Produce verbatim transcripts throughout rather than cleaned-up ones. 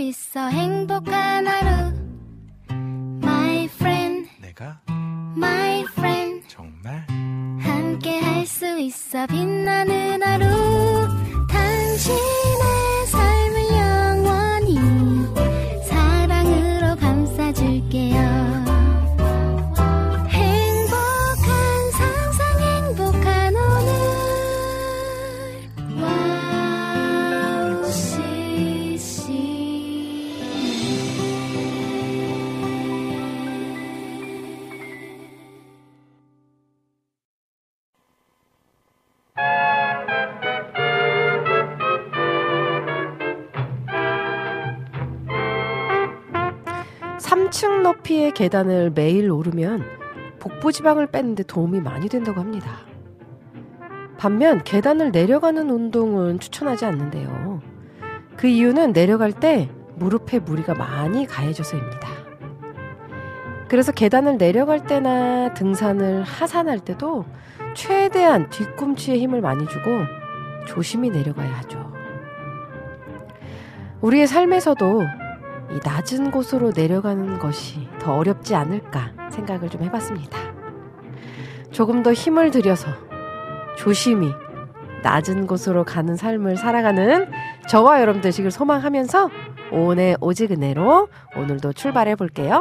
있어 행복한 하루 My friend 내가 My friend 정말 함께 할 수 있어 빛나는 하루 당신의 삶을 영원히 사랑으로 감싸줄게요 삼 층 높이의 계단을 매일 오르면 복부지방을 빼는데 도움이 많이 된다고 합니다. 반면 계단을 내려가는 운동은 추천하지 않는데요. 그 이유는 내려갈 때 무릎에 무리가 많이 가해져서입니다. 그래서 계단을 내려갈 때나 등산을 하산할 때도 최대한 뒤꿈치에 힘을 많이 주고 조심히 내려가야 하죠. 우리의 삶에서도 이 낮은 곳으로 내려가는 것이 더 어렵지 않을까 생각을 좀 해봤습니다. 조금 더 힘을 들여서 조심히 낮은 곳으로 가는 삶을 살아가는 저와 여러분 되시길 소망하면서 오늘 오직 은혜로 오늘도 출발해 볼게요.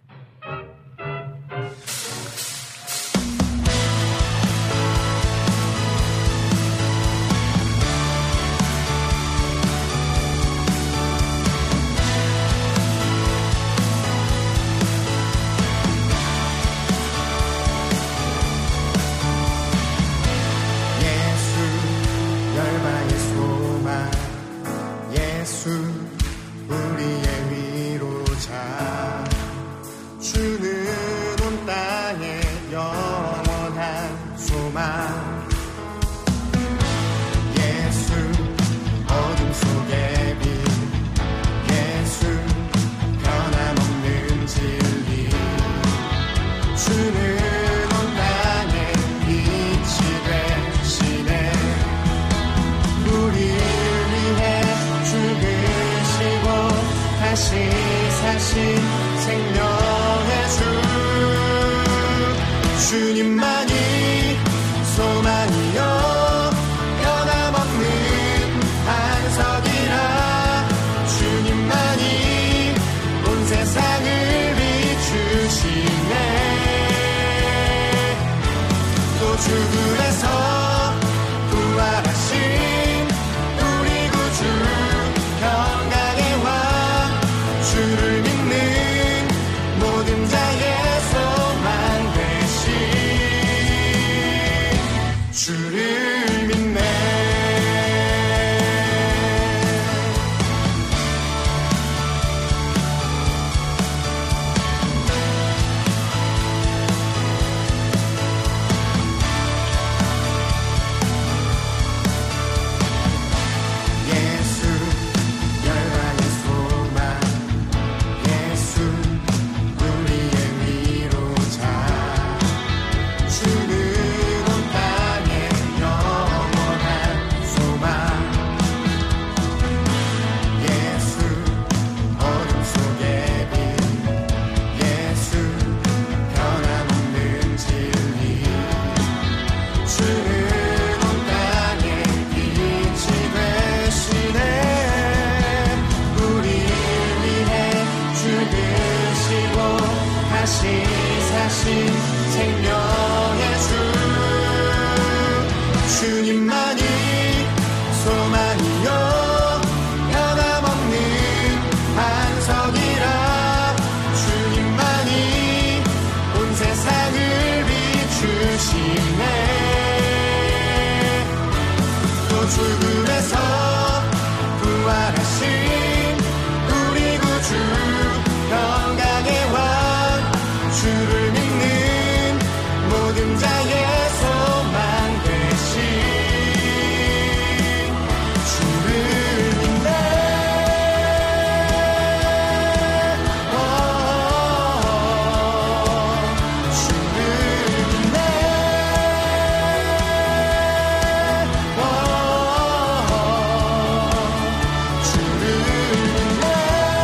주님만이 소망이요 변함없는 반석이라 주님만이 온 세상을 비추시네 또 죽음에서 부활하신 우리 구주 평강의 왕 주를 믿는 모든 자의 소망 주를 믿네 예수 열방의 소망 예수 우리의 위로자 주는 생명의 주 주님만이 소망이요 변함없는 반석이라 주님만이 온 세상을 비추시네 또 죽음에서 부활하신 우리 구주 평강의 왕 주를 믿는 모든 자의 소망 되신 주를 믿네 오, 주를 믿네 오, 주를 믿네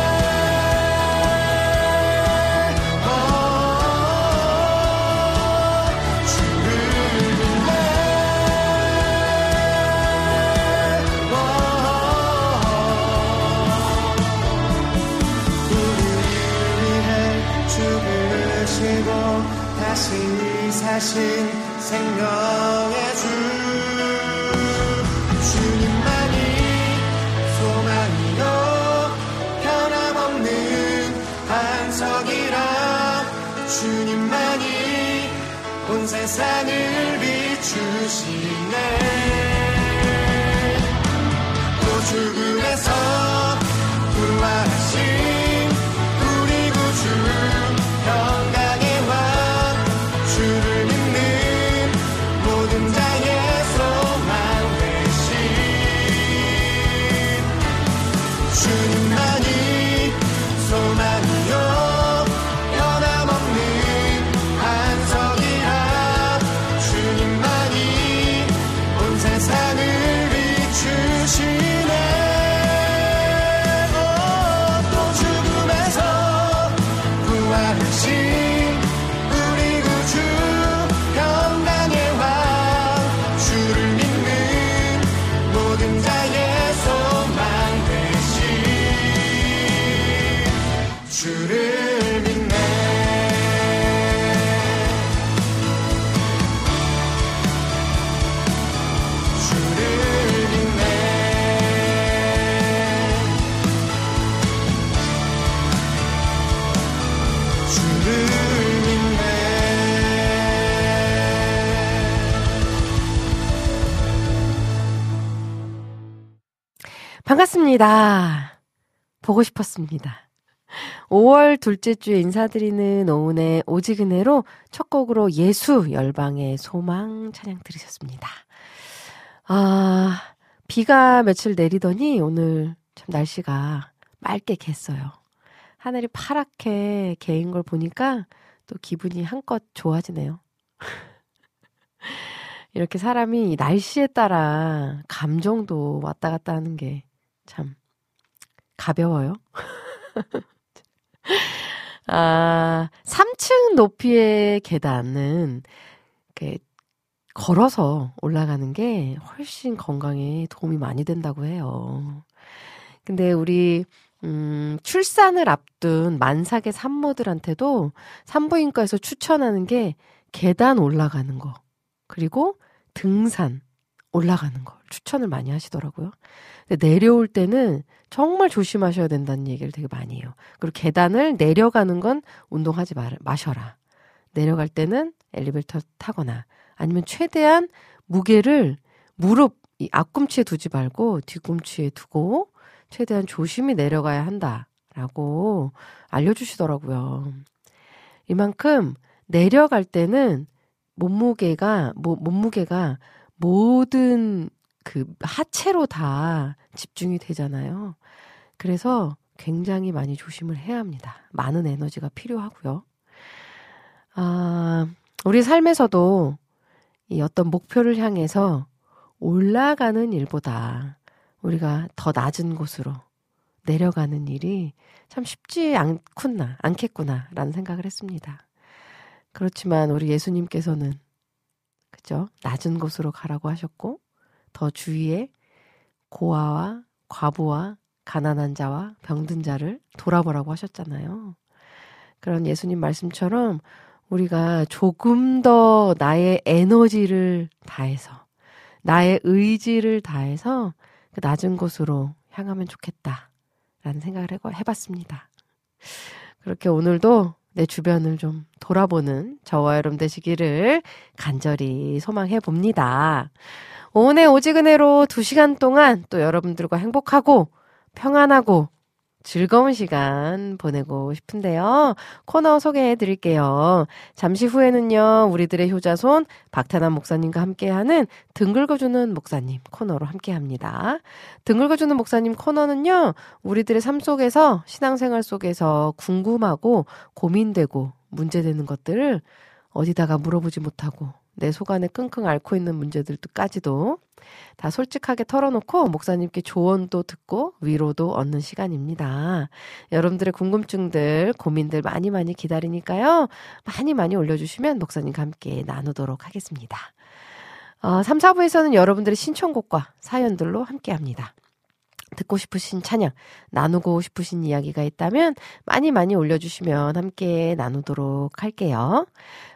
사신 생명의 주 주님만이 소망이요 변함없는 반석이라 주님만이 온 세상을 비추시네 또 죽음에서 부활하신 우리 구주 평강의 왕 주를 믿는 모든 자의 소망 되신 주님만이 소망이요 변함없는 반석이라 주님만이 온 세상을 비추시네 또 죽음에서 부활하신 우리 구주 평강의 왕 주를 믿는 모든 자의 소망 되신 주를 믿네 주를 믿네 주를 믿네 반갑습니다. 보고 싶었습니다. 오월 둘째 주에 인사드리는 오은의 오직 은혜로 첫 곡으로 예수 열방의 소망 찬양 들으셨습니다. 아, 비가 며칠 내리더니 오늘 참 날씨가 맑게 갰어요. 하늘이 파랗게 개인 걸 보니까 또 기분이 한껏 좋아지네요. 이렇게 사람이 날씨에 따라 감정도 왔다 갔다 하는 게 참 가벼워요. 아, 삼 층 높이의 계단은 이렇게 걸어서 올라가는 게 훨씬 건강에 도움이 많이 된다고 해요. 근데 우리 음, 출산을 앞둔 만삭의 산모들한테도 산부인과에서 추천하는 게 계단 올라가는 거, 그리고 등산 올라가는 걸 추천을 많이 하시더라고요. 근데 내려올 때는 정말 조심하셔야 된다는 얘기를 되게 많이 해요. 그리고 계단을 내려가는 건 운동하지 마, 마셔라. 내려갈 때는 엘리베이터 타거나 아니면 최대한 무게를 무릎, 이 앞꿈치에 두지 말고 뒤꿈치에 두고 최대한 조심히 내려가야 한다라고 알려주시더라고요. 이만큼 내려갈 때는 몸무게가, 모, 몸무게가 모든 그 하체로 다 집중이 되잖아요. 그래서 굉장히 많이 조심을 해야 합니다. 많은 에너지가 필요하고요. 아, 우리 삶에서도 이 어떤 목표를 향해서 올라가는 일보다 우리가 더 낮은 곳으로 내려가는 일이 참 쉽지 않구나, 않겠구나 라는 생각을 했습니다. 그렇지만 우리 예수님께서는 그죠? 낮은 곳으로 가라고 하셨고 더 주위에 고아와 과부와 가난한 자와 병든 자를 돌아보라고 하셨잖아요. 그런 예수님 말씀처럼 우리가 조금 더 나의 에너지를 다해서 나의 의지를 다해서 그 낮은 곳으로 향하면 좋겠다라는 생각을 해봤습니다. 그렇게 오늘도 내 주변을 좀 돌아보는 저와 여러분 되시기를 간절히 소망해 봅니다. 오늘 오직 은혜로 두 시간 동안 또 여러분들과 행복하고 평안하고 즐거운 시간 보내고 싶은데요. 코너 소개해 드릴게요. 잠시 후에는요, 우리들의 효자손 박태남 목사님과 함께하는 등 긁어주는 목사님 코너로 함께합니다. 등 긁어주는 목사님 코너는요, 우리들의 삶 속에서 신앙생활 속에서 궁금하고 고민되고 문제되는 것들을 어디다가 물어보지 못하고 내 속 안에 끙끙 앓고 있는 문제들까지도 다 솔직하게 털어놓고 목사님께 조언도 듣고 위로도 얻는 시간입니다. 여러분들의 궁금증들, 고민들 많이 많이 기다리니까요. 많이 많이 올려주시면 목사님과 함께 나누도록 하겠습니다. 어, 삼, 사 부에서는 여러분들의 신청곡과 사연들로 함께합니다. 듣고 싶으신 찬양, 나누고 싶으신 이야기가 있다면 많이 많이 올려주시면 함께 나누도록 할게요.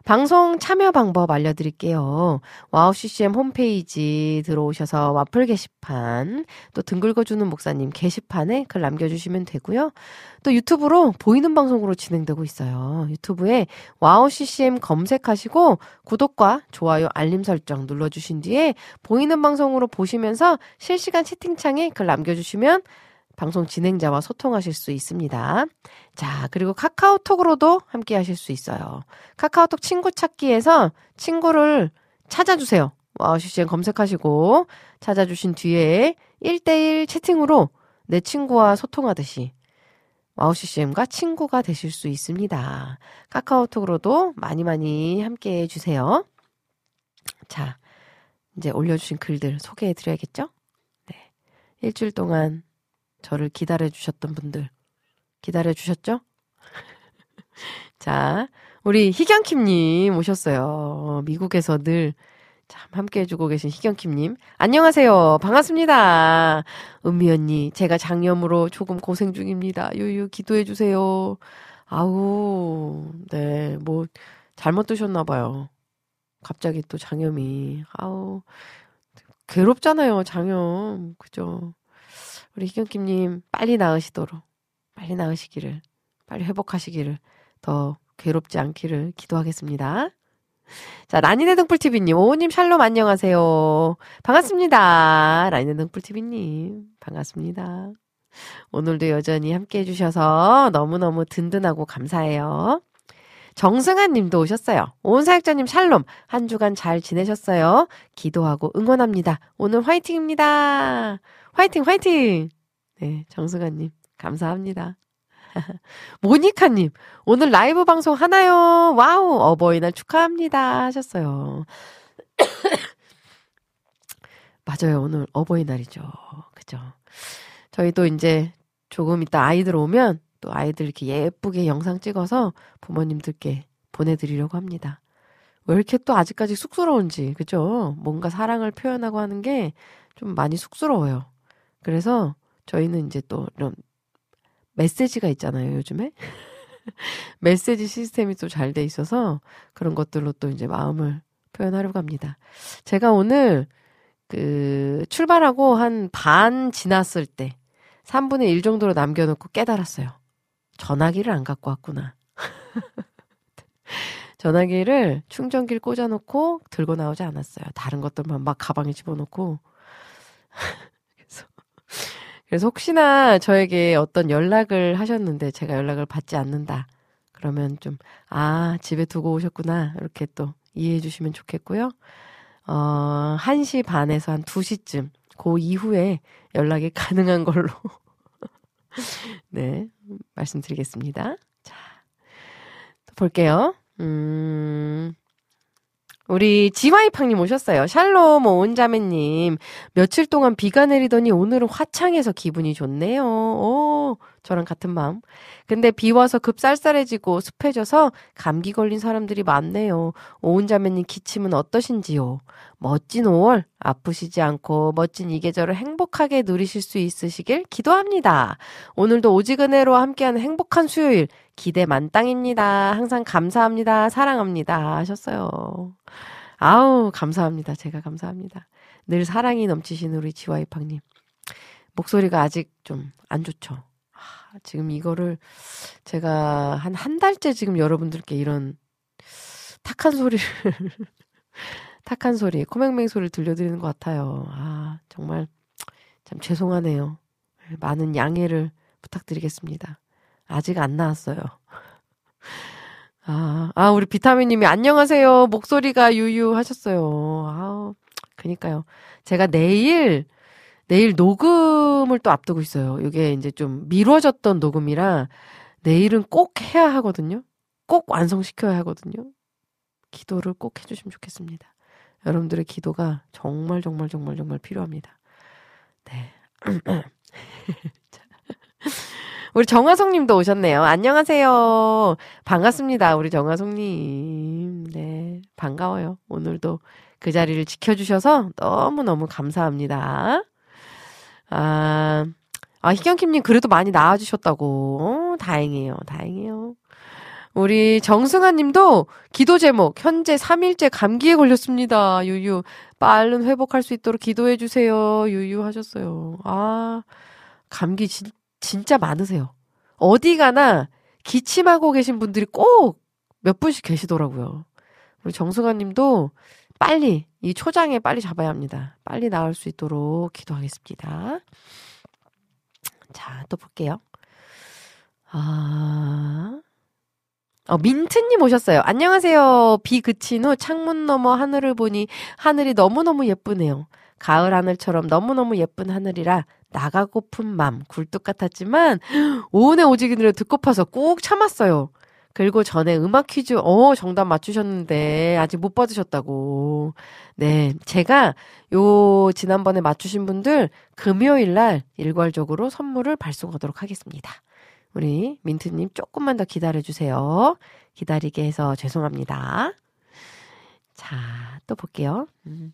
방송 참여 방법 알려드릴게요. 와우 씨씨엠 홈페이지 들어오셔서 와플 게시판, 또 등 긁어주는 목사님 게시판에 글 남겨주시면 되고요. 또 유튜브로 보이는 방송으로 진행되고 있어요. 유튜브에 와우 씨씨엠 검색하시고 구독과 좋아요, 알림 설정 눌러주신 뒤에 보이는 방송으로 보시면서 실시간 채팅창에 글 남겨주시면 방송 진행자와 소통하실 수 있습니다. 자, 그리고 카카오톡으로도 함께 하실 수 있어요. 카카오톡 친구 찾기에서 친구를 찾아주세요. 와우 씨씨엠 검색하시고 찾아주신 뒤에 일 대일 채팅으로 내 친구와 소통하듯이 와우 씨씨엠과 친구가 되실 수 있습니다. 카카오톡으로도 많이 많이 함께 해주세요. 자, 이제 올려주신 글들 소개해드려야겠죠? 네, 일주일 동안 저를 기다려주셨던 분들 기다려주셨죠? 자, 우리 희경킴님 오셨어요. 미국에서 늘 참 함께 해주고 계신 희경킴님, 안녕하세요. 반갑습니다. 은미 언니, 제가 장염으로 조금 고생 중입니다. 유유 기도해주세요. 아우, 네, 뭐 잘못 드셨나 봐요. 갑자기 또 장염이. 아우, 괴롭잖아요, 장염. 그죠? 우리 희경킴님 빨리 나으시도록, 빨리 나으시기를, 빨리 회복하시기를, 더 괴롭지 않기를 기도하겠습니다. 자, 라니네 등불티비님, 오호님 샬롬 안녕하세요. 반갑습니다. 라니네 등불티비님, 반갑습니다. 오늘도 여전히 함께 해주셔서 너무너무 든든하고 감사해요. 정승환 님도 오셨어요. 오은사역자님 샬롬, 한 주간 잘 지내셨어요? 기도하고 응원합니다. 오늘 화이팅입니다. 화이팅, 화이팅! 네, 정승환 님, 감사합니다. 모니카님, 오늘 라이브 방송 하나요? 와우, 어버이날 축하합니다. 하셨어요. 맞아요, 오늘 어버이날이죠. 그죠? 저희도 이제 조금 이따 아이들 오면 또 아이들 이렇게 예쁘게 영상 찍어서 부모님들께 보내드리려고 합니다. 왜 이렇게 또 아직까지 쑥스러운지, 그죠? 뭔가 사랑을 표현하고 하는 게 좀 많이 쑥스러워요. 그래서 저희는 이제 또 이런 메시지가 있잖아요, 요즘에. 메시지 시스템이 또 잘 돼 있어서 그런 것들로 또 이제 마음을 표현하려고 합니다. 제가 오늘 그 출발하고 한 반 지났을 때 삼분의 일 정도로 남겨놓고 깨달았어요. 전화기를 안 갖고 왔구나. 전화기를 충전기를 꽂아놓고 들고 나오지 않았어요. 다른 것들만 막 가방에 집어넣고. 그래서, 그래서 혹시나 저에게 어떤 연락을 하셨는데 제가 연락을 받지 않는다. 그러면 좀, 아, 집에 두고 오셨구나. 이렇게 또 이해해 주시면 좋겠고요. 어, 한 시 반에서 한 두 시쯤, 그 이후에 연락이 가능한 걸로. 네, 말씀드리겠습니다. 자, 또 볼게요. 음, 우리 지와이팡님 오셨어요. 샬롬 오은자매님, 며칠 동안 비가 내리더니 오늘은 화창해서 기분이 좋네요. 오, 저랑 같은 마음. 근데 비 와서 급 쌀쌀해지고 습해져서 감기 걸린 사람들이 많네요. 오은자매님 기침은 어떠신지요? 멋진 오월, 아프시지 않고 멋진 이 계절을 행복하게 누리실 수 있으시길 기도합니다. 오늘도 오지근해로 함께하는 행복한 수요일 기대 만땅입니다. 항상 감사합니다. 사랑합니다. 하셨어요. 아우, 감사합니다. 제가 감사합니다. 늘 사랑이 넘치신 우리 지와이팡님. 목소리가 아직 좀 안 좋죠. 아, 지금 이거를 제가 한 한 달째 지금 여러분들께 이런 탁한 소리를 탁한 소리, 코맹맹 소리를 들려드리는 것 같아요. 아, 정말 참 죄송하네요. 많은 양해를 부탁드리겠습니다. 아직 안 나왔어요. 아, 아, 우리 비타민님이 안녕하세요. 목소리가 유유 하셨어요. 아, 그니까요. 제가 내일, 내일 녹음을 또 앞두고 있어요. 이게 이제 좀 미뤄졌던 녹음이라 내일은 꼭 해야 하거든요. 꼭 완성시켜야 하거든요. 기도를 꼭 해주시면 좋겠습니다. 여러분들의 기도가 정말 정말 정말 정말 필요합니다. 네. 우리 정화송님도 오셨네요. 안녕하세요. 반갑습니다. 우리 정화송님. 네, 반가워요. 오늘도 그 자리를 지켜주셔서 너무너무 감사합니다. 아, 아 희경킴님 그래도 많이 나아지셨다고. 어, 다행이에요. 다행이에요. 우리 정승아 님도 기도 제목, 현재 삼 일째 감기에 걸렸습니다. 유유. 빠른 회복할 수 있도록 기도해주세요. 유유 하셨어요. 아, 감기 진, 진짜 많으세요. 어디 가나 기침하고 계신 분들이 꼭 몇 분씩 계시더라고요. 우리 정승아 님도 빨리, 이 초장에 빨리 잡아야 합니다. 빨리 나을 수 있도록 기도하겠습니다. 자, 또 볼게요. 아, 어, 민트님 오셨어요. 안녕하세요. 비 그친 후 창문 너머 하늘을 보니 하늘이 너무너무 예쁘네요. 가을 하늘처럼 너무너무 예쁜 하늘이라 나가고픈 맘 굴뚝 같았지만 오은의 오지기를 듣고파서 꾹 참았어요. 그리고 전에 음악 퀴즈 어 정답 맞추셨는데 아직 못 받으셨다고. 네, 제가 요 지난번에 맞추신 분들 금요일 날 일괄적으로 선물을 발송하도록 하겠습니다. 우리 민트님 조금만 더 기다려주세요. 기다리게 해서 죄송합니다. 자, 또 볼게요. 음.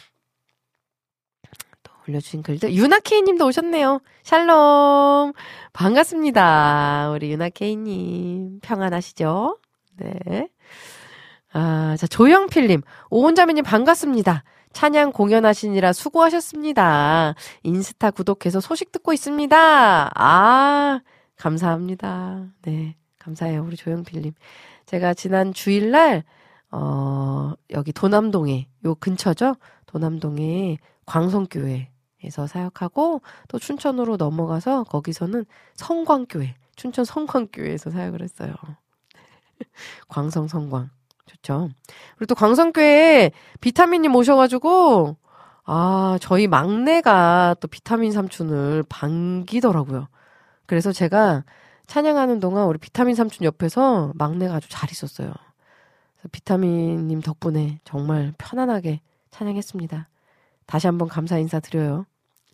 또 올려주신 글들. 유나케이님도 오셨네요. 샬롬. 반갑습니다. 우리 유나케이님. 평안하시죠? 네. 아, 자, 조영필님. 오은자매님 반갑습니다. 찬양 공연하시느라 수고하셨습니다. 인스타 구독해서 소식 듣고 있습니다. 아, 감사합니다. 네, 감사해요. 우리 조영필님. 제가 지난 주일날, 어, 여기 도남동에, 요 근처죠? 도남동에 광성교회에서 사역하고, 또 춘천으로 넘어가서 거기서는 성광교회, 춘천 성광교회에서 사역을 했어요. 광성 성광. 좋죠. 그리고 또 광성교회에 비타민님 오셔가지고, 아, 저희 막내가 또 비타민 삼촌을 반기더라고요. 그래서 제가 찬양하는 동안 우리 비타민 삼촌 옆에서 막내가 아주 잘 있었어요. 그래서 비타민님 덕분에 정말 편안하게 찬양했습니다. 다시 한번 감사 인사드려요.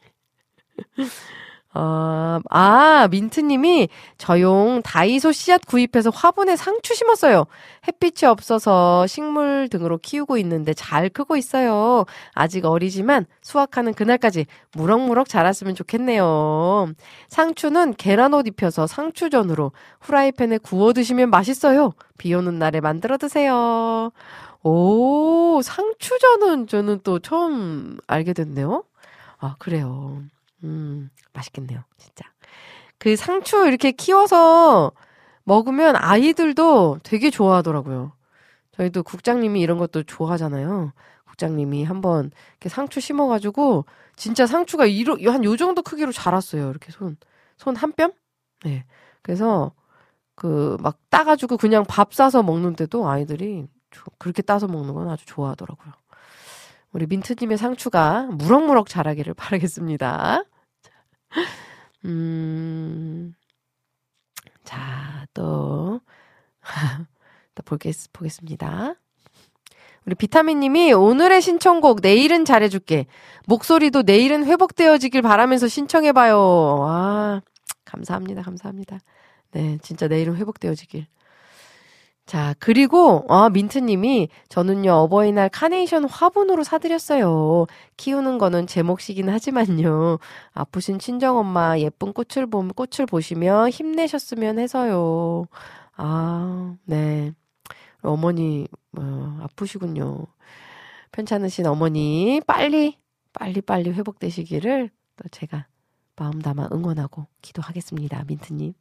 어, 아, 민트님이 저용 다이소 씨앗 구입해서 화분에 상추 심었어요. 햇빛이 없어서 식물 등으로 키우고 있는데 잘 크고 있어요. 아직 어리지만 수확하는 그날까지 무럭무럭 자랐으면 좋겠네요. 상추는 계란옷 입혀서 상추전으로 후라이팬에 구워 드시면 맛있어요. 비 오는 날에 만들어 드세요. 오, 상추전은 저는 또 처음 알게 됐네요. 아, 그래요. 음, 맛있겠네요, 진짜. 그 상추 이렇게 키워서 먹으면 아이들도 되게 좋아하더라고요. 저희도 국장님이 이런 것도 좋아하잖아요. 국장님이 한번 이렇게 상추 심어가지고 진짜 상추가 이로, 한 요 정도 크기로 자랐어요. 이렇게 손, 손 한 뼘? 네. 그래서 그 막 따가지고 그냥 밥 싸서 먹는데도 아이들이 그렇게 따서 먹는 건 아주 좋아하더라고요. 우리 민트님의 상추가 무럭무럭 자라기를 바라겠습니다. 음, 자, 또, 또 보겠, 보겠습니다. 우리 비타민님이 오늘의 신청곡 내일은 잘해줄게. 목소리도 내일은 회복되어지길 바라면서 신청해봐요. 아, 감사합니다. 감사합니다. 네, 진짜 내일은 회복되어지길. 자, 그리고, 아, 민트님이, 저는요, 어버이날 카네이션 화분으로 사드렸어요. 키우는 거는 제 몫이긴 하지만요. 아프신 친정엄마 예쁜 꽃을 보, 꽃을 보시며 힘내셨으면 해서요. 아, 네. 어머니, 어, 아프시군요. 편찮으신 어머니, 빨리, 빨리, 빨리 회복되시기를 또 제가 마음 담아 응원하고 기도하겠습니다. 민트님.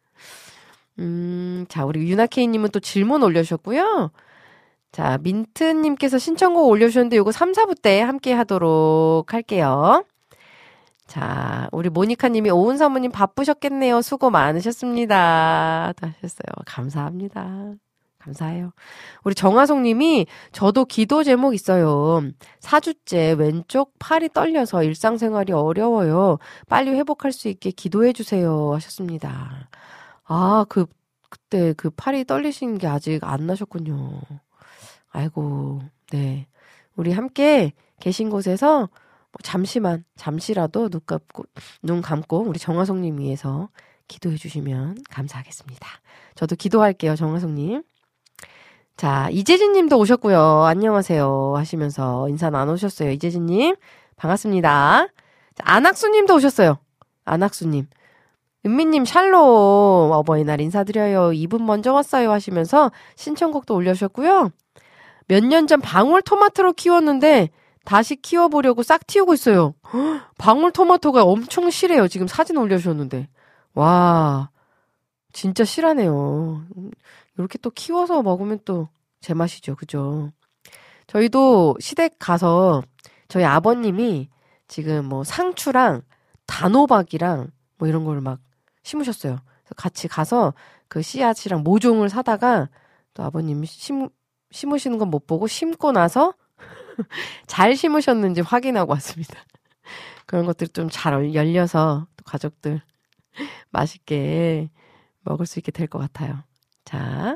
음, 자, 우리 유나케이님은 또 질문 올려주셨고요. 자, 민트님께서 신청곡 올려주셨는데 요거 삼, 사 부 때 함께 하도록 할게요. 자, 우리 모니카님이 오은 사모님 바쁘셨겠네요. 수고 많으셨습니다. 또 하셨어요. 감사합니다. 감사해요. 우리 정화송님이 저도 기도 제목 있어요. 사 주째 왼쪽 팔이 떨려서 일상생활이 어려워요. 빨리 회복할 수 있게 기도해주세요. 하셨습니다. 아, 그, 그때 그 팔이 떨리신 게 아직 안 나셨군요. 아이고, 네. 우리 함께 계신 곳에서 뭐 잠시만, 잠시라도 눈 감고, 눈 감고 우리 정화송님 위해서 기도해 주시면 감사하겠습니다. 저도 기도할게요, 정화송님. 자, 이재진 님도 오셨고요. 안녕하세요. 하시면서 인사 나누셨어요. 이재진 님. 반갑습니다. 자, 안학수 님도 오셨어요. 안학수 님. 은미님 샬롬 어버이날 인사드려요. 이분 먼저 왔어요 하시면서 신청곡도 올려주셨고요. 몇 년 전 방울토마토로 키웠는데 다시 키워보려고 싹 틔우고 있어요. 헉, 방울토마토가 엄청 실해요. 지금 사진 올려주셨는데. 와 진짜 실하네요. 이렇게 또 키워서 먹으면 또 제맛이죠. 그죠? 저희도 시댁 가서 저희 아버님이 지금 뭐 상추랑 단호박이랑 뭐 이런 걸 막 심으셨어요. 그래서 같이 가서 그 씨앗이랑 모종을 사다가 또 아버님이 심, 심으시는 건 못 보고 심고 나서 잘 심으셨는지 확인하고 왔습니다. 그런 것들 좀 잘 열려서 또 가족들 맛있게 먹을 수 있게 될 것 같아요. 자,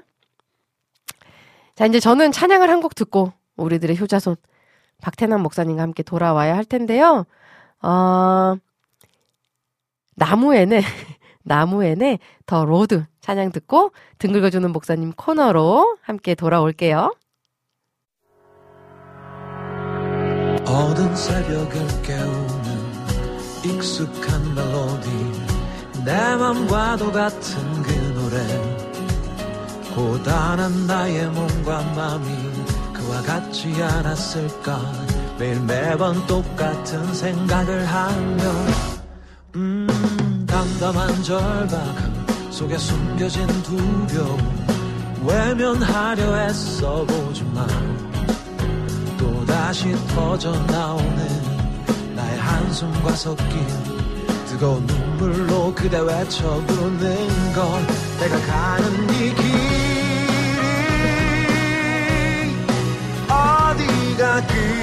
자 이제 저는 찬양을 한 곡 듣고 우리들의 효자손 박태남 목사님과 함께 돌아와야 할 텐데요. 어, 나무에는 나무에는 더 로드 찬양 듣고 등 긁어주는 목사님 코너로 함께 돌아올게요. 어두운 새벽을 깨우는 익숙한 멜로디 내 맘과도 같은 그 노래 고단한 나의 몸과 맘이 그와 같지 않았을까 매일 매번 똑같은 생각을 하며 음 담담한 절박함 속에 숨겨진 두려움 외면하려 애써 보지만 또다시 터져나오는 나의 한숨과 섞인 뜨거운 눈물로 그대 외쳐 부르는 건 내가 가는 이 길이 어디가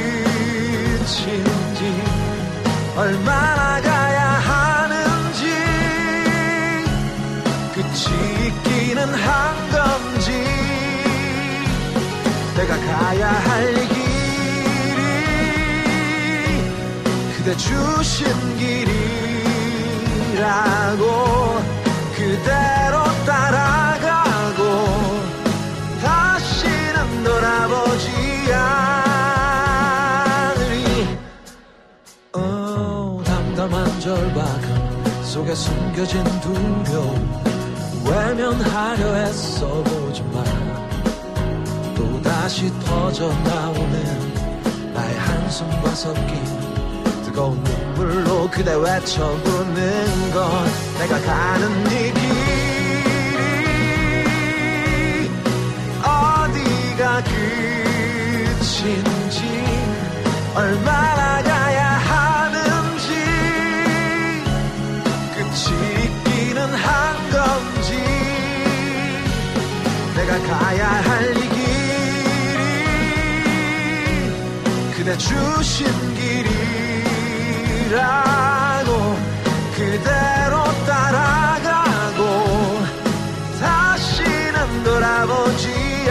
끝인지 얼마나 가야 하는지 끝이 있기는 한 건지 내가 가야 할 이 길이 그대 주신 길이라고 그대로 따라가고 다시는 돌아보지 않으리 어, 담담한 절박함 속에 숨겨진 두려움 외면하려 애써 보지만 또다시 터져나오는 나의 한숨과 섞인 뜨거운 눈물로 그대 외쳐 부르는 건 내가 가는 이 길이 어디가 끝인지 얼마나 가야 하는지 끝이 있기는 한 건지 내가 가야 할 이 길이 그대 주신 길이라고 그대로 따라가고 다시는 돌아보지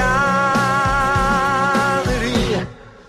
않으리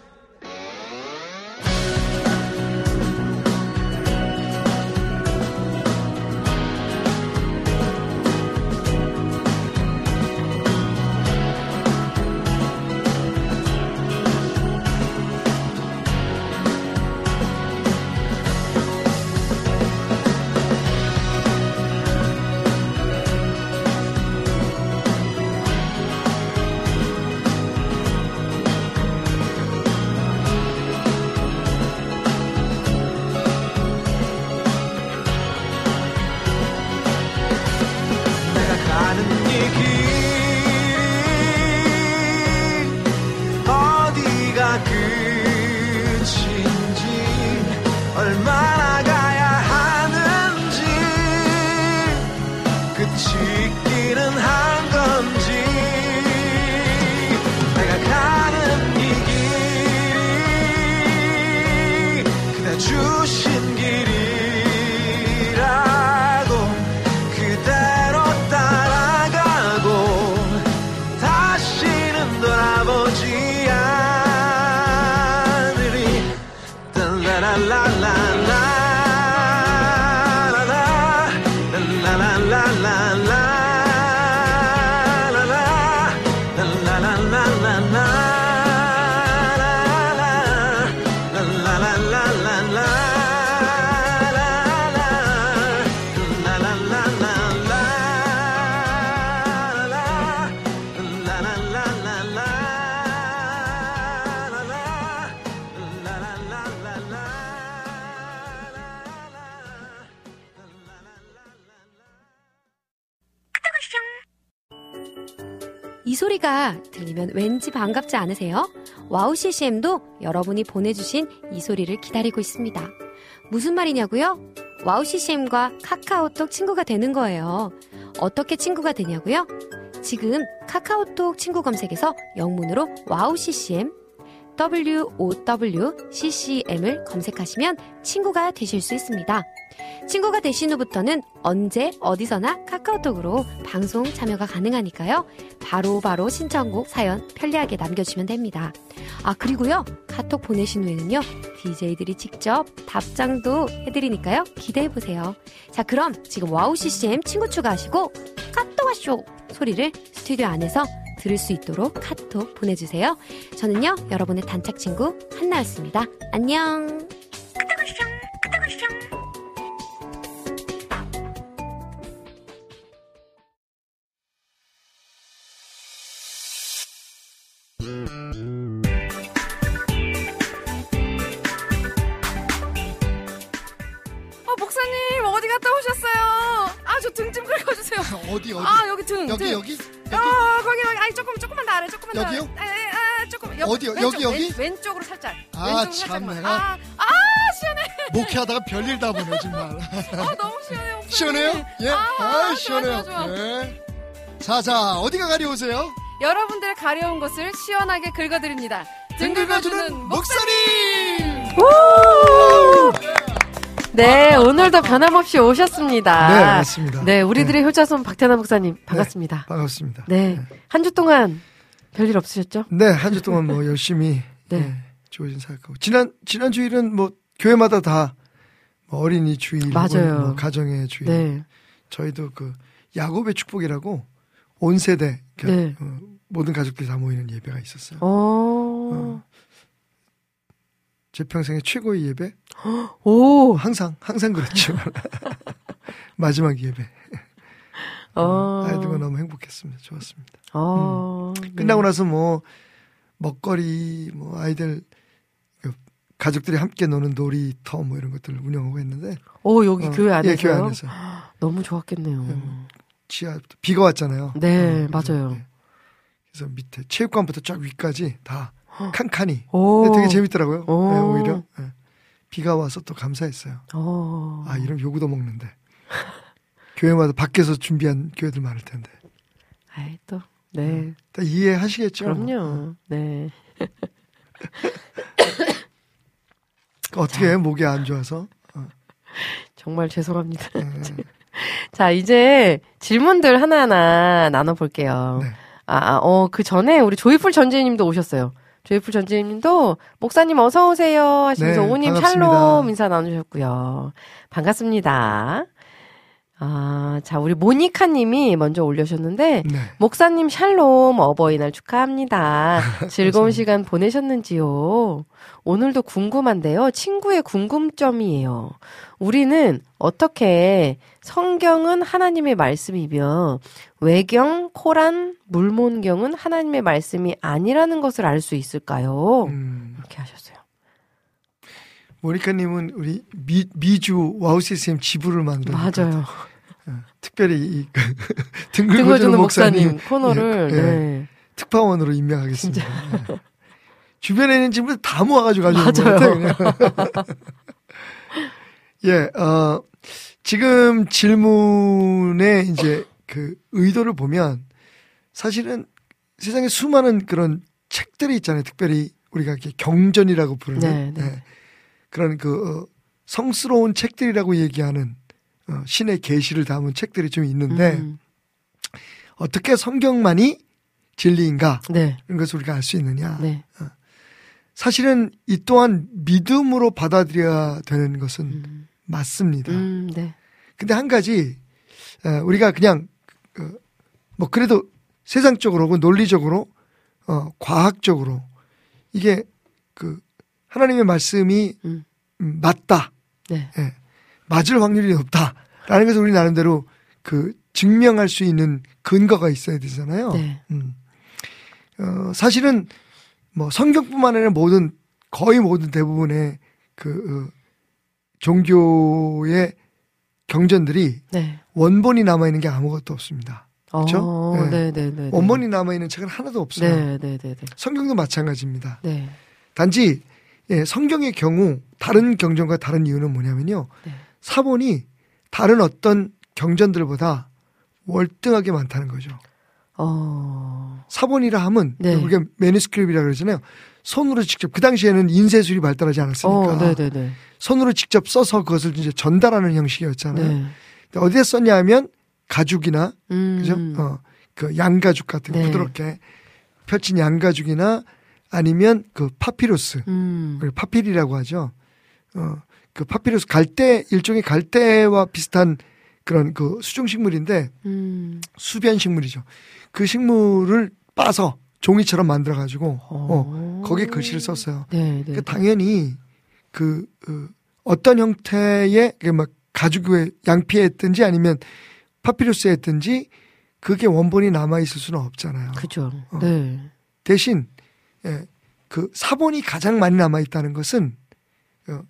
얼마나 가야 하는지 끝이 있기는 한 건지 내가 가는 이 길이 그대 주신 길이라고 그대로 따라가고 다시는 돌아보지 않으리 라라라라 la la 이 소리가 들리면 왠지 반갑지 않으세요? 와우 씨씨엠도 여러분이 보내주신 이 소리를 기다리고 있습니다. 무슨 말이냐고요? 와우 씨씨엠과 카카오톡 친구가 되는 거예요. 어떻게 친구가 되냐고요? 지금 카카오톡 친구 검색에서 영문으로 와우 씨씨엠 워우씨씨엠을 검색하시면 친구가 되실 수 있습니다. 친구가 되신 후부터는 언제 어디서나 카카오톡으로 방송 참여가 가능하니까요. 바로바로 바로 신청곡 사연 편리하게 남겨주시면 됩니다. 아 그리고요 카톡 보내신 후에는요 디제이들이 직접 답장도 해드리니까요 기대해보세요. 자 그럼 지금 와우 씨씨엠 친구 추가하시고 카톡 와쇼 소리를 스튜디오 안에서 들을 수 있도록 카톡 보내주세요. 저는요 여러분의 단짝 친구 한나였습니다. 안녕. 어 목사님 어디 갔다 오셨어요? 아 저 등 좀 긁어주세요. 어디 어디? 아 여기 등. 여기 등. 여기? 어 거기 거기 아니 조금 조금만 더 아래 조금만 더. 여기요? 아, 아, 아 조금 여, 어디요? 왼쪽, 여기, 여기? 왼, 왼쪽으로 살짝. 아, 왼쪽으로 참, 살짝만. 내가. 아, 아 시원해. 목회하다가 별일 다 보네 정말. 아 너무 시원해요. 목사님. 시원해요? 예. 아, 아, 좋아, 시원해요. 좋아, 좋아. 예. 자, 자, 어디가 가려우세요? 여러분들 가려운 곳을 시원하게 긁어드립니다. 등 긁어주는 목사님. 네, 오늘도 변함없이 오셨습니다. 네, 맞습니다. 네, 우리들의 효자손 박태남 목사님 반갑습니다. 네, 반갑습니다. 네, 한 주 동안 별일 없으셨죠? 네, 한 주 동안 뭐 열심히 네. 네, 주어진 사역하고 지난 지난 주일은 뭐 교회마다 다 뭐 어린이 주일, 맞아요. 뭐 가정의 주일. 네, 저희도 그 야곱의 축복이라고 온 세대 그러니까 네. 어, 모든 가족들이 다 모이는 예배가 있었어요. 어, 어, 제 평생의 최고의 예배. 오, 항상 항상 그렇죠. 마지막 예배. 어, 아이들과 너무 행복했습니다. 좋았습니다. 어, 음. 네. 끝나고 나서 뭐 먹거리, 뭐 아이들 그 가족들이 함께 노는 놀이터 뭐 이런 것들을 운영하고 했는데. 오, 여기 어, 교회 안에서요? 예, 교회 안에서. 너무 좋았겠네요. 음, 지하 비가 왔잖아요. 네, 어, 맞아요. 네. 그래서 밑에 체육관부터 쫙 위까지 다 칸칸이. 오, 네, 되게 재밌더라고요. 오. 네, 오히려 네. 비가 와서 또 감사했어요. 어, 아, 이런 요구도 먹는데. 교회마다 밖에서 준비한 교회들 많을 텐데. 아이 또, 네, 다 이해하시겠죠? 그럼요. 네. 어떻게 해? 목이 안 좋아서. 어. 정말 죄송합니다. 네. 자, 이제 질문들 하나하나 나눠볼게요. 네. 아, 어, 그 전에 우리 조이풀 전재님도 오셨어요. 조이풀 전재님도 목사님 어서오세요 하시면서 네, 오님 반갑습니다. 샬롬 인사 나누셨고요. 반갑습니다. 아, 자, 우리 모니카 님이 먼저 올려주셨는데, 네. 목사님 샬롬 어버이날 축하합니다. 즐거운 시간 보내셨는지요? 오늘도 궁금한데요. 친구의 궁금점이에요. 우리는 어떻게 성경은 하나님의 말씀이며 외경, 코란, 물몬경은 하나님의 말씀이 아니라는 것을 알 수 있을까요? 음, 이렇게 하셨어요. 모니카님은 우리 미, 미주 와우 씨씨엠 지부를 만든. 맞아요. 어, 특별히 이 등 긁어주는 긁어주는 목사님, 목사님 코너를 예, 예, 네. 특파원으로 임명하겠습니다. 예. 주변에 있는 친구들 다 모아가지고 가져온 것 맞아요. 같아요. 예, 어, 지금 질문에 이제 그 의도를 보면 사실은 세상에 수많은 그런 책들이 있잖아요. 특별히 우리가 이렇게 경전이라고 부르는 네, 네. 예, 그런 그 어, 성스러운 책들이라고 얘기하는 어, 신의 계시를 담은 책들이 좀 있는데 음, 어떻게 성경만이 진리인가 네, 이런 것을 우리가 알 수 있느냐. 네. 사실은 이 또한 믿음으로 받아들여야 되는 것은 음, 맞습니다. 음, 네. 근데 한 가지 어, 우리가 그냥 어, 뭐 그래도 세상적으로 혹은 논리적으로 어, 과학적으로 이게 그 하나님의 말씀이 음. 음, 맞다. 네. 예, 맞을 확률이 높다라는 것을 우리 나름대로 그 증명할 수 있는 근거가 있어야 되잖아요. 네. 음. 어, 사실은 뭐 성경뿐만 아니라 모든 거의 모든 대부분의 그 어, 종교의 경전들이 네. 원본이 남아 있는 게 아무것도 없습니다. 그렇죠? 어, 네. 네네네. 원본이 남아있는 책은 하나도 없어요. 네네네. 성경도 마찬가지입니다. 네. 단지 예, 성경의 경우 다른 경전과 다른 이유는 뭐냐면요. 네. 사본이 다른 어떤 경전들보다 월등하게 많다는 거죠. 어. 사본이라 하면 네. 우리가 매니스크립이라고 그러잖아요. 손으로 직접 그 당시에는 인쇄술이 발달하지 않았으니까 어, 네네네. 손으로 직접 써서 그것을 이제 전달하는 형식이었잖아요. 네. 근데 어디에 썼냐 하면 가죽이나 음. 그죠? 어, 그 양가죽 같은 네. 부드럽게 펼친 양가죽이나 아니면 그 파피루스, 음. 그걸 파필이라고 하죠. 어, 그 파피루스 갈대 일종의 갈대와 비슷한 그런 그 수중 식물인데 음. 수변 식물이죠. 그 식물을 빠서 종이처럼 만들어 가지고 어, 거기에 글씨를 썼어요. 네, 네. 그 당연히 그, 그 어떤 형태의 막 가죽의 양피했든지 아니면 파피루스였든지 그게 원본이 남아 있을 수는 없잖아요. 그죠. 어. 네. 대신 예, 그 사본이 가장 많이 남아 있다는 것은 어,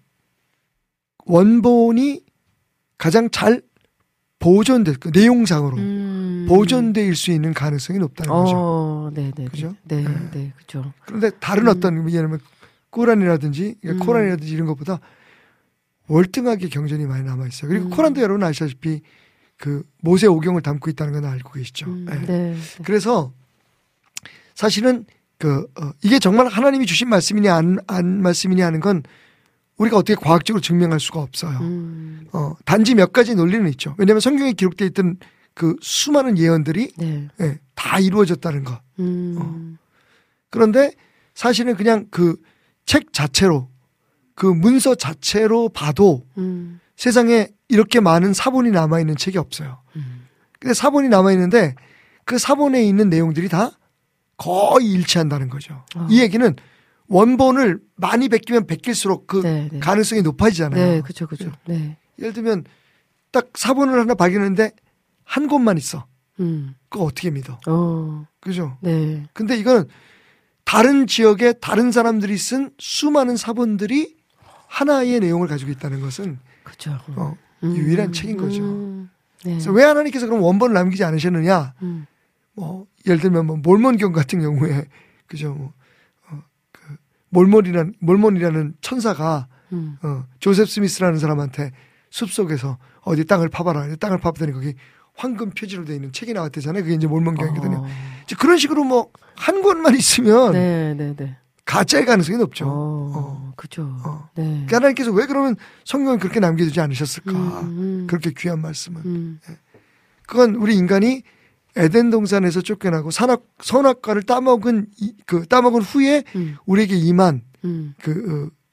원본이 가장 잘 보존될 그 내용상으로 음. 보존될 수 있는 가능성이 높다는 거죠. 어, 네, 네. 그죠? 네, 네. 네, 그죠. 그런데 다른 음. 어떤 예를 들면 코란이라든지 그러니까 음. 코란이라든지 이런 것보다 월등하게 경전이 많이 남아 있어요. 그리고 음. 코란도 여러분 아시다시피 그 모세 오경을 담고 있다는 건 알고 계시죠. 음, 네. 네. 그래서 사실은 그 어, 이게 정말 하나님이 주신 말씀이냐 안, 안 말씀이냐 하는 건 우리가 어떻게 과학적으로 증명할 수가 없어요. 음. 어, 단지 몇 가지 논리는 있죠. 왜냐하면 성경에 기록되어 있던 그 수많은 예언들이 네. 예, 다 이루어졌다는 것. 음. 어. 그런데 사실은 그냥 그 책 자체로 그 문서 자체로 봐도 음. 세상에 이렇게 많은 사본이 남아있는 책이 없어요. 음. 근데 사본이 남아있는데 그 사본에 있는 내용들이 다 거의 일치한다는 거죠. 어. 이 얘기는 원본을 많이 베끼면 베낄수록 그 네, 네. 가능성이 높아지잖아요. 네, 그죠, 그죠. 네. 예를 들면 딱 사본을 하나 발견했는데 한 곳만 있어. 음. 그거 어떻게 믿어? 어. 그죠? 네. 근데 이건 다른 지역에 다른 사람들이 쓴 수많은 사본들이 하나의 내용을 가지고 있다는 것은 그죠. 어, 음. 유일한 책인 거죠. 음. 네. 그래서 왜 하나님께서 그럼 원본을 남기지 않으셨느냐? 음. 뭐 예를 들면 뭐 몰몬경 같은 경우에 그죠? 뭐, 어, 그 몰몬이라는 몰몬이라는 천사가 음. 어, 조셉 스미스라는 사람한테 숲속에서 어디 땅을 파봐라. 땅을 파봤더니 거기 황금 표지로 되어 있는 책이 나왔대잖아요. 그게 이제 몰몬경이거든요. 어. 이제 그런 식으로 뭐 한 권만 있으면 네, 네, 네. 가짜일 가능성이 높죠. 어. 어. 그죠. 어. 네. 그러니까 하나님께서 왜 그러면 성경을 그렇게 남겨두지 않으셨을까? 음, 음. 그렇게 귀한 말씀은. 음. 그건 우리 인간이 에덴 동산에서 쫓겨나고 선악, 선악과를 따먹은, 이, 그, 따먹은 후에 음. 우리에게 임한 음. 그, 어,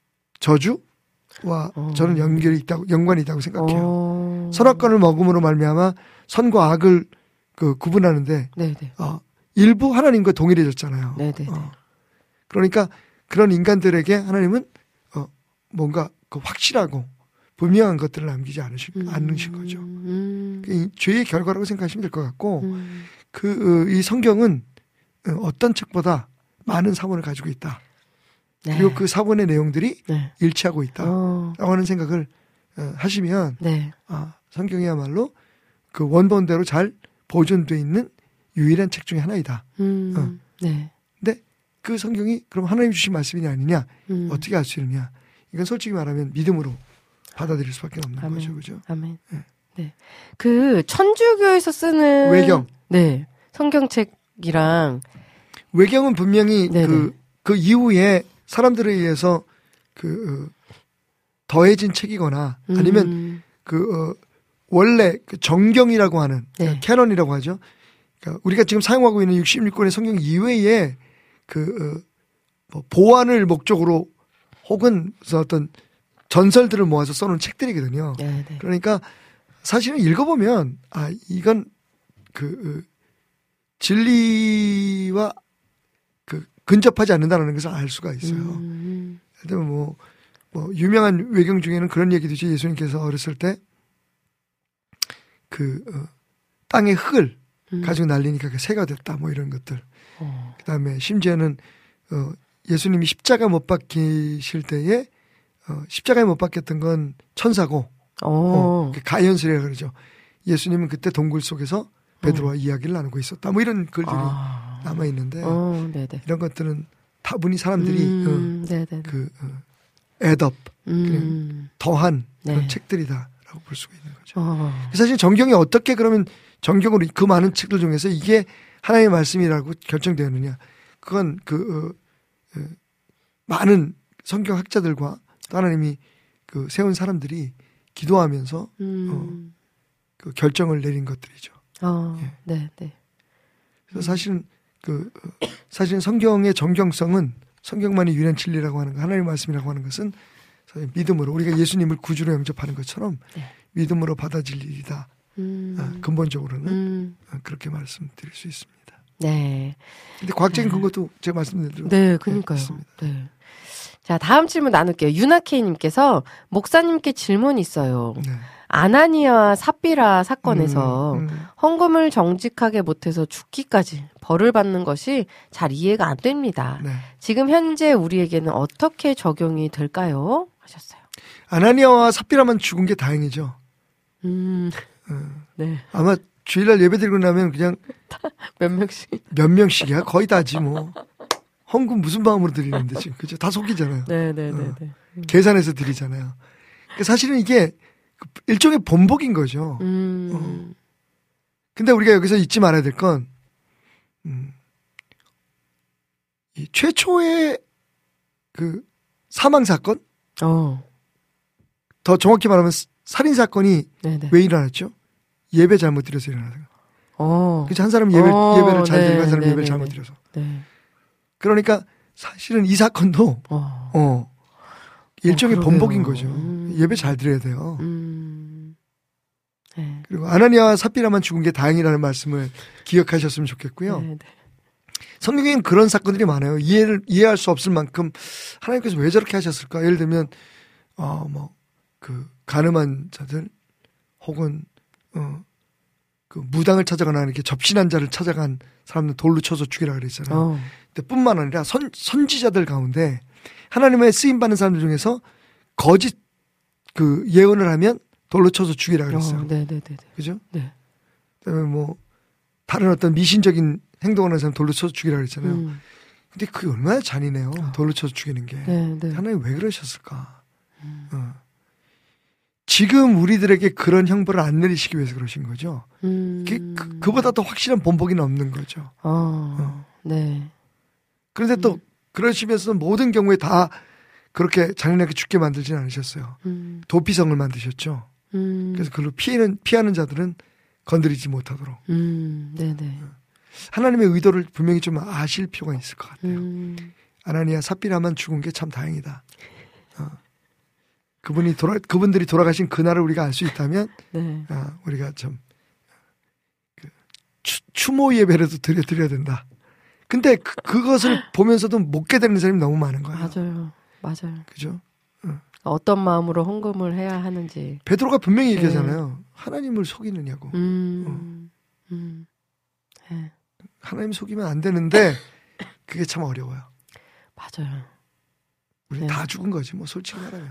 저주와 어. 저는 연결이 있다고, 연관이 있다고 생각해요. 어. 선악과를 먹음으로 말미암아 선과 악을 그 구분하는데, 네, 네. 어, 일부 하나님과 동일해졌잖아요. 네, 네, 네. 어. 그러니까 그런 인간들에게 하나님은 어, 뭔가 그 확실하고 분명한 것들을 남기지 않으시, 음. 않으신 거죠. 음. 이 죄의 결과라고 생각하시면 될 것 같고, 음. 그, 이 성경은 어떤 책보다 많은 사본을 가지고 있다. 네. 그리고 그 사본의 내용들이 네. 일치하고 있다. 어. 라고 하는 생각을 어, 하시면, 네. 아, 성경이야말로 그 원본대로 잘 보존되어 있는 유일한 책 중에 하나이다. 음. 어. 네. 근데 그 성경이 그럼 하나님 주신 말씀이 아니냐? 음. 어떻게 알 수 있느냐? 이건 솔직히 말하면 믿음으로 받아들일 수밖에 없는 아멘. 거죠. 그죠? 아멘. 네. 네. 그 천주교에서 쓰는 외경. 네. 성경책이랑 외경은 분명히 네네. 그, 그 이후에 사람들에 의해서 그, 어, 더해진 책이거나 아니면 음. 그, 어, 원래 그 정경이라고 하는 네. 캐논이라고 하죠. 그러니까 우리가 지금 사용하고 있는 육십육 권의 성경 이외에 그, 어, 뭐 보완을 목적으로 혹은 어떤 전설들을 모아서 써놓은 책들이거든요. 네, 네. 그러니까 사실은 읽어보면 아 이건 그 어, 진리와 그 근접하지 않는다는 것을 알 수가 있어요. 음. 예를 들면 뭐, 뭐 유명한 외경 중에는 그런 얘기도 있죠. 예수님께서 어렸을 때 그 어, 땅의 흙을 음. 가지고 날리니까 그 새가 됐다 뭐 이런 것들. 어. 그다음에 심지어는 어, 예수님이 십자가 못 박히실 때에 어, 십자가에 못 박혔던 건 천사고 어. 어, 가연스레라 그러죠. 예수님은 그때 동굴 속에서 베드로와 음. 이야기를 나누고 있었다. 뭐 이런 글들이 아. 남아 있는데 어, 이런 것들은 다분히 사람들이 음, 어, 그 어, 애덕 음. 더한 네. 그런 책들이다라고 볼 수가 있는 거죠. 어. 사실 정경이 어떻게 그러면 정경으로 그 많은 책들 중에서 이게 하나님의 말씀이라고 결정되었느냐? 그건 그 어, 어, 많은 성경학자들과 또 하나님이 그 세운 사람들이 기도하면서 음. 어, 그 결정을 내린 것들이죠. 어, 예. 네, 네. 그래서 사실은 그 어, 사실은 성경의 정경성은 성경만이 유일한 진리라고 하는 거, 하나님의 말씀이라고 하는 것은 사실 믿음으로 우리가 예수님을 구주로 영접하는 것처럼 네. 믿음으로 받아질 일이다. 음. 아, 근본적으로는 음. 아, 그렇게 말씀드릴 수 있습니다. 네. 근데 과학적인 네. 근거도 제가 말씀드린 대로 네, 그러니까요. 네. 자, 다음 질문 나눌게요. 유나케이님께서 목사님께 질문이 있어요. 네. 아나니아와 삽비라 사건에서 음, 음. 헌금을 정직하게 못해서 죽기까지 벌을 받는 것이 잘 이해가 안 됩니다. 네. 지금 현재 우리에게는 어떻게 적용이 될까요? 하셨어요. 아나니아와 삽비라만 죽은 게 다행이죠. 음, 어. 네. 아마 주일날 예배드리고 나면 그냥 몇 명씩. 몇 명씩이야 거의 다지 뭐. 헌금 무슨 마음으로 드리는데 지금 그죠? 다 속이잖아요. 네네네. 어. 네. 계산해서 드리잖아요. 그러니까 사실은 이게 일종의 본복인 거죠. 음. 어. 근데 우리가 여기서 잊지 말아야 될 건, 음, 이 최초의 그 사망 사건? 어. 더 정확히 말하면 살인 사건이 네네. 왜 일어났죠? 예배 잘못 드려서 일어나는 거예요. 어. 그치? 한 사람 예배, 어, 예배를 잘 네, 드리고 한 사람 네, 예배를 네, 잘못 네. 드려서. 네. 그러니까 사실은 이 사건도, 어. 어, 일종의 어, 본복인 그러게요. 거죠. 음. 예배 잘 드려야 돼요. 음. 네. 그리고 아나니아와 삽비라만 죽은 게 다행이라는 말씀을 기억하셨으면 좋겠고요. 네, 네. 성경에는 그런 사건들이 많아요. 이해를, 이해할 수 없을 만큼 하나님께서 왜 저렇게 하셨을까? 예를 들면, 어, 뭐, 그, 가늠한 자들, 혹은, 어, 그 무당을 찾아가나 이렇게 접신한 자를 찾아간 사람들 돌로 쳐서 죽이라 그랬잖아요. 어. 근데 뿐만 아니라 선, 선지자들 가운데 하나님의 쓰임받는 사람들 중에서 거짓 그 예언을 하면 돌로 쳐서 죽이라 그랬어요. 어, 네네네. 그죠? 네. 그다음에 뭐, 다른 어떤 미신적인 행동을 하는 사람 돌로 쳐서 죽이라 그랬잖아요. 음. 근데 그게 얼마나 잔인해요. 돌로 쳐서 죽이는 게. 네, 네. 하나님 왜 그러셨을까? 음. 어. 지금 우리들에게 그런 형벌을 안 내리시기 위해서 그러신 거죠. 음. 그, 그, 그보다 더 확실한 본복이 없는 거죠. 어. 어. 네. 그런데 또 음. 그러시면서 모든 경우에 다 그렇게 잔인하게 죽게 만들진 않으셨어요. 음. 도피성을 만드셨죠. 음. 그래서 그걸로 피하는, 피하는 자들은 건드리지 못하도록. 음. 네네. 하나님의 의도를 분명히 좀 아실 필요가 있을 것 같아요. 음. 아나니아 삽비라만 죽은 게 참 다행이다. 어. 그분이 돌아, 그분들이 돌아가신 그날을 우리가 알 수 있다면, 네. 아, 우리가 좀, 그, 추, 추모 예배라도 드려, 드려야 된다. 근데 그, 그것을 보면서도 못 깨닫는 사람이 너무 많은 거예요. 맞아요. 맞아요. 그죠? 어. 어떤 마음으로 헌금을 해야 하는지. 베드로가 분명히 네. 얘기하잖아요. 하나님을 속이느냐고. 음. 음. 네. 하나님 속이면 안 되는데, 그게 참 어려워요. 맞아요. 우리 네. 다 죽은 거지, 뭐, 솔직히 말하면.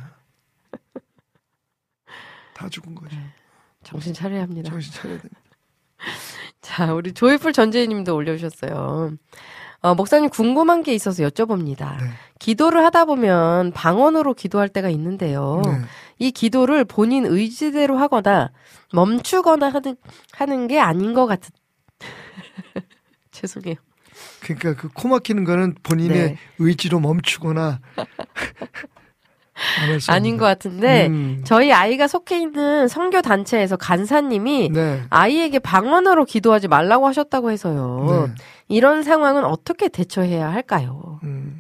다 죽은 거죠. 네. 정신 차려야 합니다. 정신 차려야 됩니다. 자, 우리 조이풀 전재희님도 올려주셨어요. 어, 목사님 궁금한 게 있어서 여쭤봅니다. 네. 기도를 하다 보면 방언으로 기도할 때가 있는데요. 네. 이 기도를 본인 의지대로 하거나 멈추거나 하는, 하는 게 아닌 것 같은. 죄송해요. 그러니까 그 코 막히는 거는 본인의 네. 의지로 멈추거나 아닌 것 같은데 음. 저희 아이가 속해 있는 선교 단체에서 간사님이 네. 아이에게 방언으로 기도하지 말라고 하셨다고 해서요. 네. 이런 상황은 어떻게 대처해야 할까요? 음.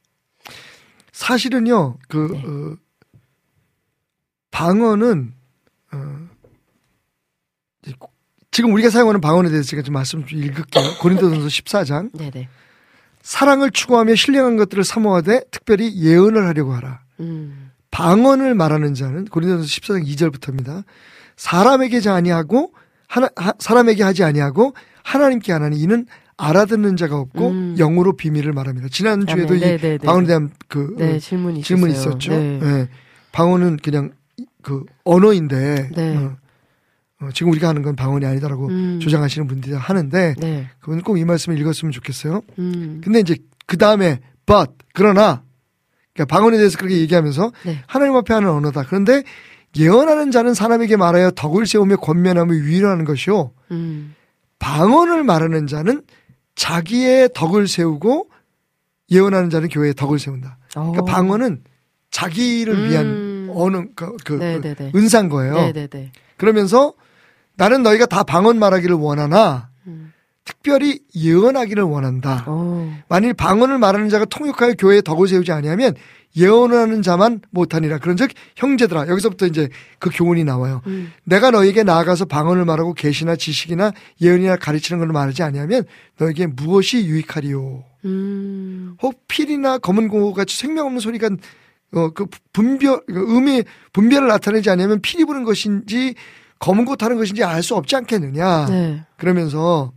사실은요, 그, 네. 어, 방언은, 어, 지금 우리가 사용하는 방언에 대해서 제가 좀 말씀 좀 읽을게요. 고린도전서 십사 장. 네네. 사랑을 추구하며 신령한 것들을 사모하되 특별히 예언을 하려고 하라. 음. 방언을 말하는 자는 고린도전서 십사 장 이 절부터입니다. 사람에게 아니하고 하나 하, 사람에게 하지 아니하고 하나님께 하나니 이는 알아듣는 자가 없고 음. 영으로 비밀을 말합니다. 지난 주에도 네, 이 네, 네, 방언에 네. 대한 그 네, 어, 질문이 질문이 있었어요. 있었죠. 네. 네. 방언은 그냥 그 언어인데 네. 어, 어, 지금 우리가 하는 건 방언이 아니다라고 음. 주장하시는 분들이 하는데 네. 그분 꼭 이 말씀을 읽었으면 좋겠어요. 음. 근데 이제 그 다음에 but 그러나 그러니까 방언에 대해서 그렇게 얘기하면서 네. 하나님 앞에 하는 언어다. 그런데 예언하는 자는 사람에게 말하여 덕을 세우며 권면하며 위로하는 것이요. 음. 방언을 말하는 자는 자기의 덕을 세우고 예언하는 자는 교회의 덕을 세운다. 그러니까 오. 방언은 자기를 음. 위한 언어 그, 그, 네네네. 그 은사인 거예요. 네네네. 그러면서 나는 너희가 다 방언 말하기를 원하나 음. 특별히 예언하기를 원한다. 오. 만일 방언을 말하는 자가 통역하여 교회에 덕을 세우지 아니하면 예언하는 자만 못하니라. 그런즉 형제들아, 여기서부터 이제 그 교훈이 나와요. 음. 내가 너에게 나아가서 방언을 말하고 계시나 지식이나 예언이나 가르치는 것을 말하지 아니하면 너에게 무엇이 유익하리요. 음. 혹 필이나 검은 고 같이 생명 없는 소리가 어 그 분별 그 음의 분별을 나타내지 않으면 피리 부는 것인지 검은 고 타는 것인지 알 수 없지 않겠느냐. 네. 그러면서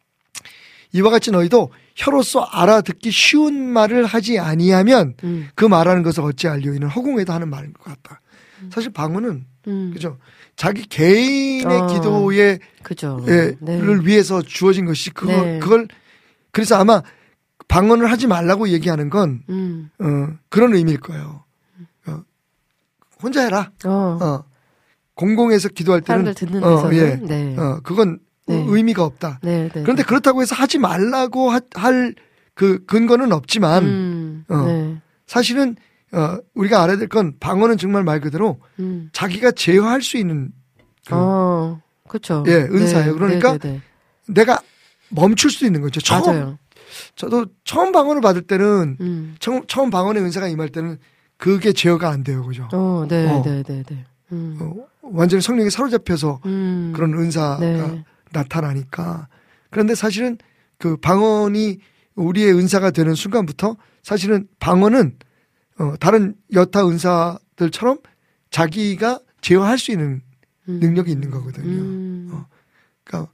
이와 같이 너희도 혀로서 알아듣기 쉬운 말을 하지 아니하면 음. 그 말하는 것을 어찌 알리오. 이는 허공에도 하는 말인 것 같다. 사실 방언은 음. 그죠. 자기 개인의 어. 기도에 그죠. 예, 네. 를 위해서 주어진 것이 그거 네. 그걸 그래서 아마 방언을 하지 말라고 얘기하는 건 음. 어, 그런 의미일 거예요. 어, 혼자 해라. 어. 어, 공공에서 기도할 때는 사람들 듣는 어, 데서는 예, 네. 어, 그건 네. 의미가 없다. 네, 네. 그런데 그렇다고 해서 하지 말라고 할 그 근거는 없지만 음. 어, 네. 사실은 어, 우리가 알아야 될 건 방언은 정말 말 그대로 음. 자기가 제어할 수 있는 그, 어. 그렇죠. 예, 은사예요. 그러니까 네, 네, 내가 멈출 수 있는 거죠. 네. 처음 맞아요. 저도 처음 방언을 받을 때는 음. 처음, 처음 방언의 은사가 임할 때는 그게 제어가 안 돼요. 그죠? 어, 네, 어. 네, 네, 네. 음. 어, 완전히 성령에 사로잡혀서 음. 그런 은사가 네. 나타나니까. 그런데 사실은 그 방언이 우리의 은사가 되는 순간부터 사실은 방언은 어, 다른 여타 은사들처럼 자기가 제어할 수 있는 음. 능력이 있는 거거든요. 음. 어, 그러니까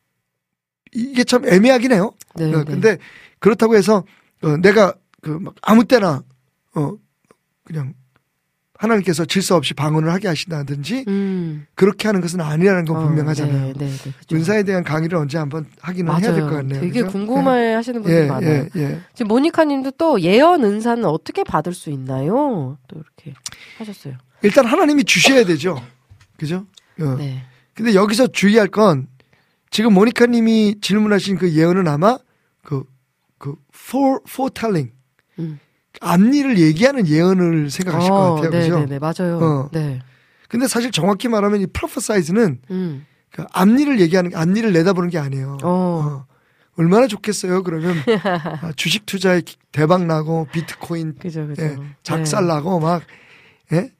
이게 참 애매하긴 해요. 네, 어, 네. 근데 그렇다고 해서 어, 내가 그 막 아무 때나 어 그냥 하나님께서 질서 없이 방언을 하게 하신다든지 음. 그렇게 하는 것은 아니라는 건 어, 분명하잖아요. 네, 네, 네, 그죠. 은사에 대한 강의를 언제 한번 하기는 해야 될 것 같네요. 되게 그죠? 궁금해 하시는 분들 예, 많아요. 예, 예. 지금 모니카 님도 또 예언 은사는 어떻게 받을 수 있나요? 또 이렇게 하셨어요. 일단 하나님이 주셔야 되죠. 그죠? 어. 네. 근데 여기서 주의할 건 지금 모니카 님이 질문하신 그 예언은 아마 그, 그, for, foretelling. 음. 앞일을 얘기하는 예언을 생각하실 것 어, 같아요. 네, 그죠? 네, 네, 맞아요. 어. 네. 근데 사실 정확히 말하면 이 prophesiz는 음. 그 앞일을 얘기하는, 앞일을 내다보는 게 아니에요. 어. 어. 얼마나 좋겠어요. 그러면 아, 주식 투자에 대박 나고 비트코인 그죠, 그죠. 예, 작살 나고 막 예?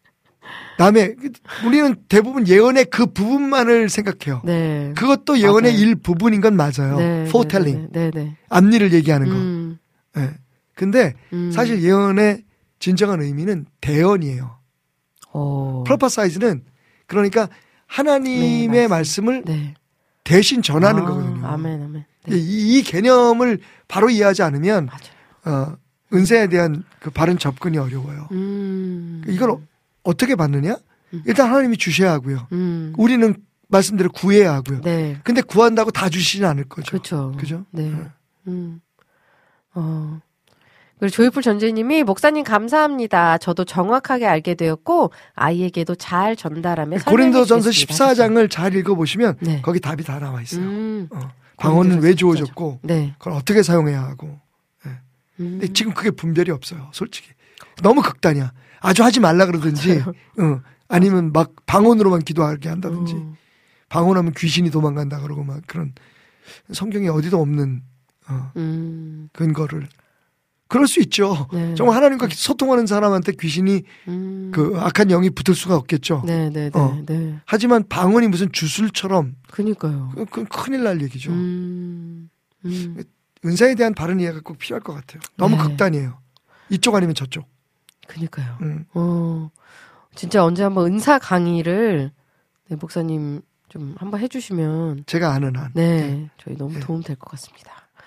다음에 우리는 대부분 예언의 그 부분만을 생각해요. 네. 그것도 예언의 맞아요. 일부분인 건 맞아요. 네, foretelling. 네, 네, 네. 앞일을 얘기하는 거. 음. 예. 근데 음. 사실 예언의 진정한 의미는 대언이에요. 오. prophesiz는 그러니까 하나님의 네, 말씀을 네. 대신 전하는 아, 거거든요. 아멘, 아멘. 네. 이, 이 개념을 바로 이해하지 않으면 맞아요. 어, 은사에 대한 그 바른 접근이 어려워요. 음. 이걸 어, 어떻게 받느냐? 음. 일단 하나님이 주셔야 하고요. 음. 우리는 말씀대로 구해야 하고요. 네. 근데 구한다고 다 주시진 않을 거죠. 그렇죠. 그죠? 네. 네. 음. 어. 그리고 조이풀 전재님이 목사님 감사합니다. 저도 정확하게 알게 되었고 아이에게도 잘 전달하며 고린도전서 설명해 십사 장을 잘 읽어보시면 네. 거기 답이 다 나와 있어요. 음. 어, 방언은 왜 주어졌고 네. 그걸 어떻게 사용해야 하고. 음. 근데 지금 그게 분별이 없어요. 솔직히. 너무 극단이야. 아주 하지 말라 그러든지 어, 아니면 막 방언으로만 기도하게 한다든지 음. 방언하면 귀신이 도망간다 그러고 막 그런 성경에 어디도 없는 어, 음. 근거를 그럴 수 있죠. 네. 정말 하나님과 소통하는 사람한테 귀신이 음. 그 악한 영이 붙을 수가 없겠죠. 네, 네, 네, 어. 네. 하지만 방언이 무슨 주술처럼 그니까요. 그, 그 큰일 날 얘기죠. 음. 음. 은사에 대한 바른 이해가 꼭 필요할 것 같아요. 너무 네. 극단이에요. 이쪽 아니면 저쪽. 그니까요. 음. 어. 진짜 언제 한번 은사 강의를 네, 목사님 좀 한번 해주시면 제가 아는 한. 네, 저희 너무 네. 도움 될 것 같습니다.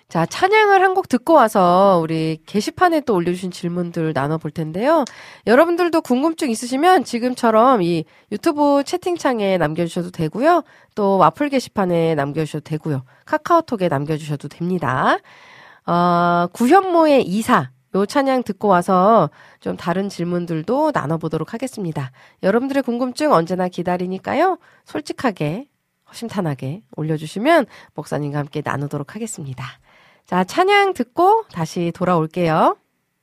자, 찬양을 한 곡 듣고 와서 우리 게시판에 또 올려주신 질문들 나눠볼 텐데요. 여러분들도 궁금증 있으시면 지금처럼 이 유튜브 채팅창에 남겨주셔도 되고요. 또 와플 게시판에 남겨주셔도 되고요. 카카오톡에 남겨주셔도 됩니다. 어, 구현모의 이사. 요 찬양 듣고 와서 좀 다른 질문들도 나눠보도록 하겠습니다. 여러분들의 궁금증 언제나 기다리니까요. 솔직하게, 허심탄하게 올려주시면 목사님과 함께 나누도록 하겠습니다. 자, 찬양 듣고 다시 돌아올게요.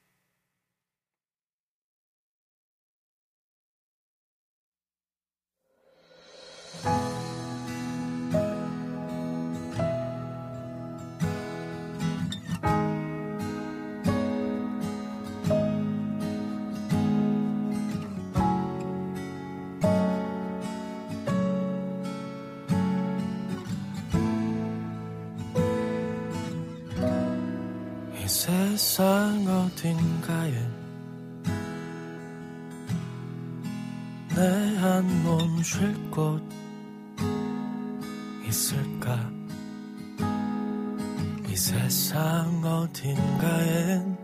이 세상 어딘가에 내 한 몸 쉴 곳 있을까? 이 세상 어딘가엔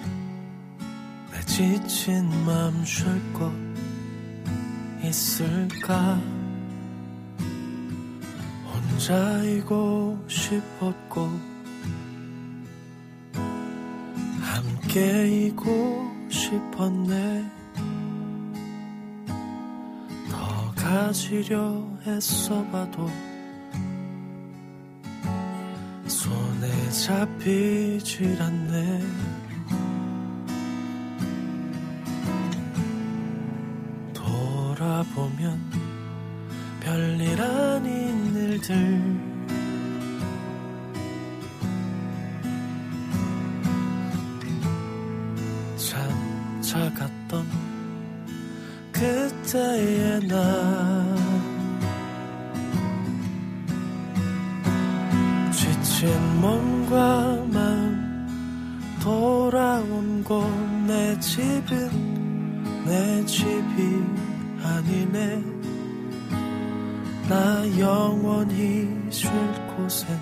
내 지친 맘 쉴 곳 있을까? 혼자이고 싶었고 함께이고 싶었네. 더 가지려 애써봐도 손에 잡히질 않네. 돌아보면 별일 아닌 일들 작았던 그때의 나 지친 몸과 마음 돌아온 곳 내 집은 내 집이 아니네. 나 영원히 쉴 곳엔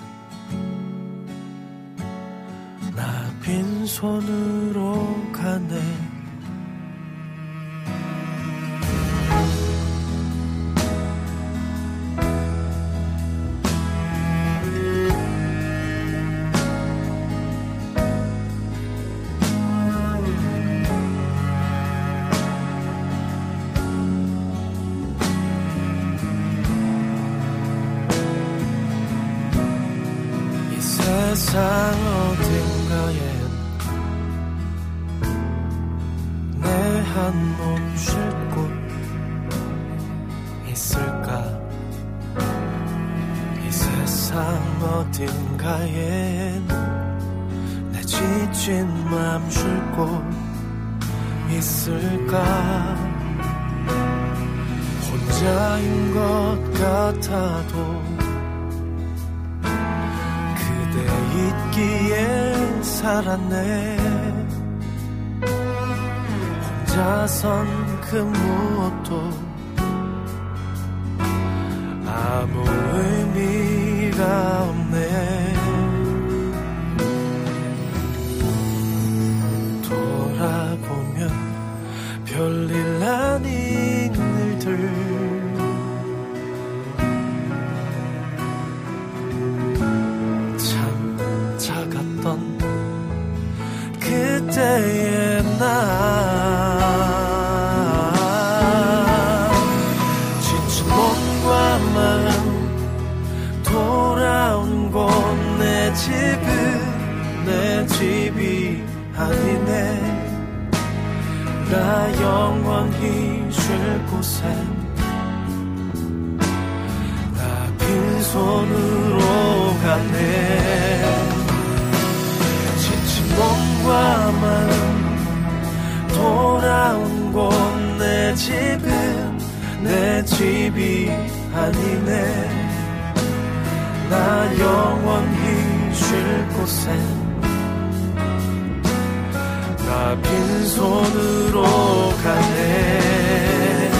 나 빈손으로 가네. 세상 어딘가에 내 한 몸 쉴 곳 있을까? 이 세상 어딘가에 내 지친 맘 쉴 곳 있을까? 혼자인 것 같아도 있기에 살았네. 혼자선 그 무엇도 아무 의미가 없네. 돌아보면 별일 아닌 일들 그때의 나 지친 몸과 마음 돌아온 곳 내 집은 내 집이 아니네. 나 영원히 쉴 곳엔 나 빈손으로 가네. 몸과 마음 돌아온 곳 내 집은 내 집이 아니네. 나 영원히 쉴 곳엔 나 빈손으로 가네.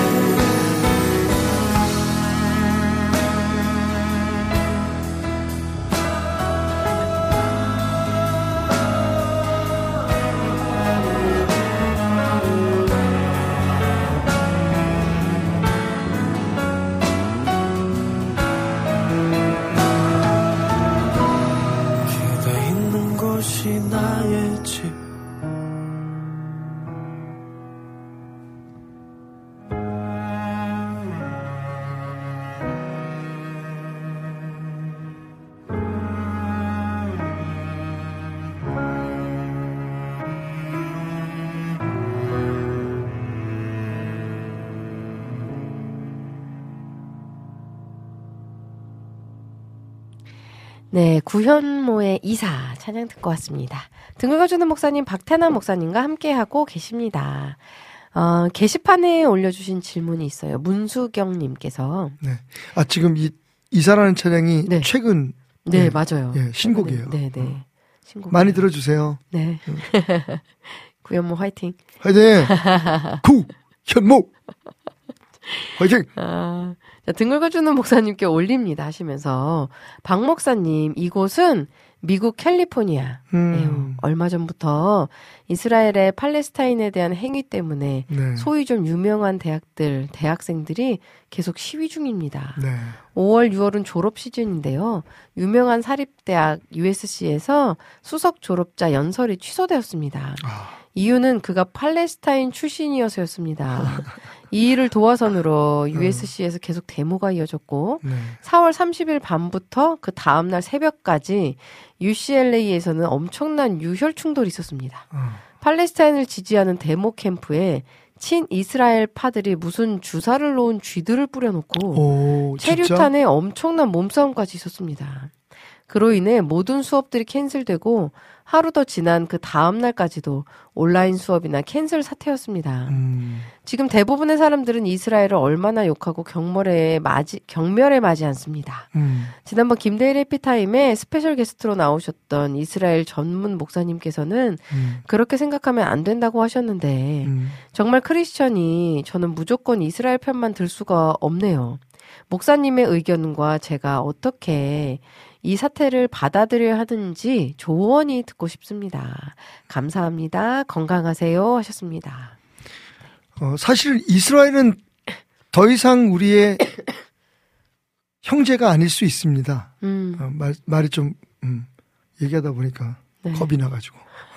네, 구현모의 이사 찬양 듣고 왔습니다. 등을 거주는 목사님 박태남 목사님과 함께하고 계십니다. 어, 게시판에 올려주신 질문이 있어요. 문수경님께서. 네. 아, 지금 이, 이사라는 찬양이 네. 최근. 네, 네, 맞아요. 예, 신곡이에요. 네, 네. 어. 신곡. 많이 들어주세요. 네. 구현모 화이팅. 화이팅! 구! 현모! 화이팅! 아, 자, 등을 거주는 목사님께 올립니다 하시면서 박 목사님 이곳은 미국 캘리포니아. 음. 얼마 전부터 이스라엘의 팔레스타인에 대한 행위 때문에 네. 소위 좀 유명한 대학들, 대학생들이 계속 시위 중입니다. 네. 오월, 유월은 졸업 시즌인데요. 유명한 사립대학 유에스씨에서 수석 졸업자 연설이 취소되었습니다. 아. 이유는 그가 팔레스타인 출신이어서였습니다. 이 일을 도화선으로 유에스씨에서 계속 데모가 이어졌고 네. 사월 삼십일 밤부터 그 다음날 새벽까지 유씨엘에이에서는 엄청난 유혈 충돌이 있었습니다. 어. 팔레스타인을 지지하는 데모 캠프에 친이스라엘 파들이 무슨 주사를 놓은 쥐들을 뿌려놓고 오, 체류탄에 엄청난 몸싸움까지 있었습니다. 그로 인해 모든 수업들이 캔슬되고 하루 더 지난 그 다음 날까지도 온라인 수업이나 캔슬 사태였습니다. 음. 지금 대부분의 사람들은 이스라엘을 얼마나 욕하고 경멸에 맞이, 경멸에 맞이 않습니다. 음. 지난번 김대일 해피타임에 스페셜 게스트로 나오셨던 이스라엘 전문 목사님께서는 음. 그렇게 생각하면 안 된다고 하셨는데 음. 정말 크리스천이 저는 무조건 이스라엘 편만 들 수가 없네요. 목사님의 의견과 제가 어떻게 이 사태를 받아들여야 하는지 조언이 듣고 싶습니다. 감사합니다. 건강하세요 하셨습니다. 어, 사실 이스라엘은 더 이상 우리의 형제가 아닐 수 있습니다. 음. 어, 말, 말이 좀 음, 얘기하다 보니까 네. 겁이 나가지고.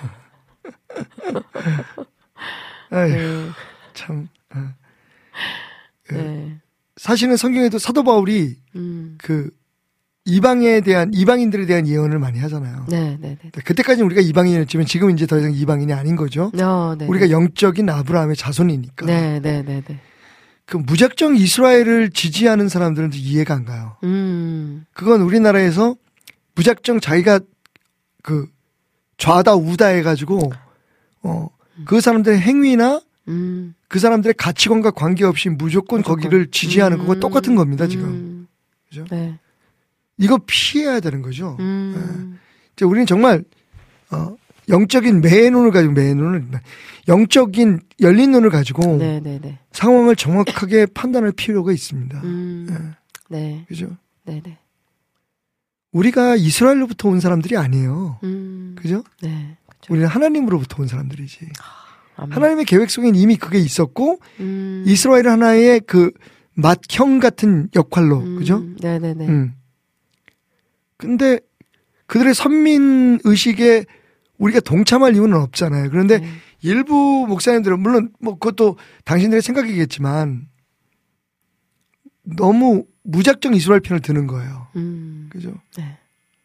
아유, 네. 참. 어. 그, 네. 사실은 성경에도 사도 바울이 음. 그 이방에 대한 이방인들에 대한 예언을 많이 하잖아요. 네, 네, 네. 그때까지는 우리가 이방인이었지만 지금은 이제 더 이상 이방인이 아닌 거죠. 어, 네, 우리가 네. 영적인 아브라함의 자손이니까. 네, 네, 네, 네. 그 무작정 이스라엘을 지지하는 사람들은 이해가 안 가요. 음. 그건 우리나라에서 무작정 자기가 그 좌다 우다 해가지고 어 그 사람들의 행위나 음. 그 사람들의 가치관과 관계없이 무조건, 무조건. 거기를 지지하는 음. 거고 똑같은 겁니다 지금. 음. 그죠? 네. 이거 피해야 되는 거죠. 음. 이제 우리는 정말 어, 영적인 매의 눈을 가지고 매의 눈을 영적인 열린 눈을 가지고 네, 네, 네. 상황을 정확하게 판단할 필요가 있습니다. 음. 네. 그죠? 네, 네. 우리가 이스라엘로부터 온 사람들이 아니에요. 음. 그죠? 네. 그렇죠. 우리는 하나님으로부터 온 사람들이지. 아멘. 하나님의 계획 속엔 이미 그게 있었고 음. 이스라엘 하나의 그 맏형 같은 역할로 음. 그죠? 네, 네, 네. 음. 근데 그들의 선민 의식에 우리가 동참할 이유는 없잖아요. 그런데 네. 일부 목사님들은 물론 뭐 그것도 당신들의 생각이겠지만 너무 무작정 이스라엘 편을 드는 거예요. 음. 그죠? 네.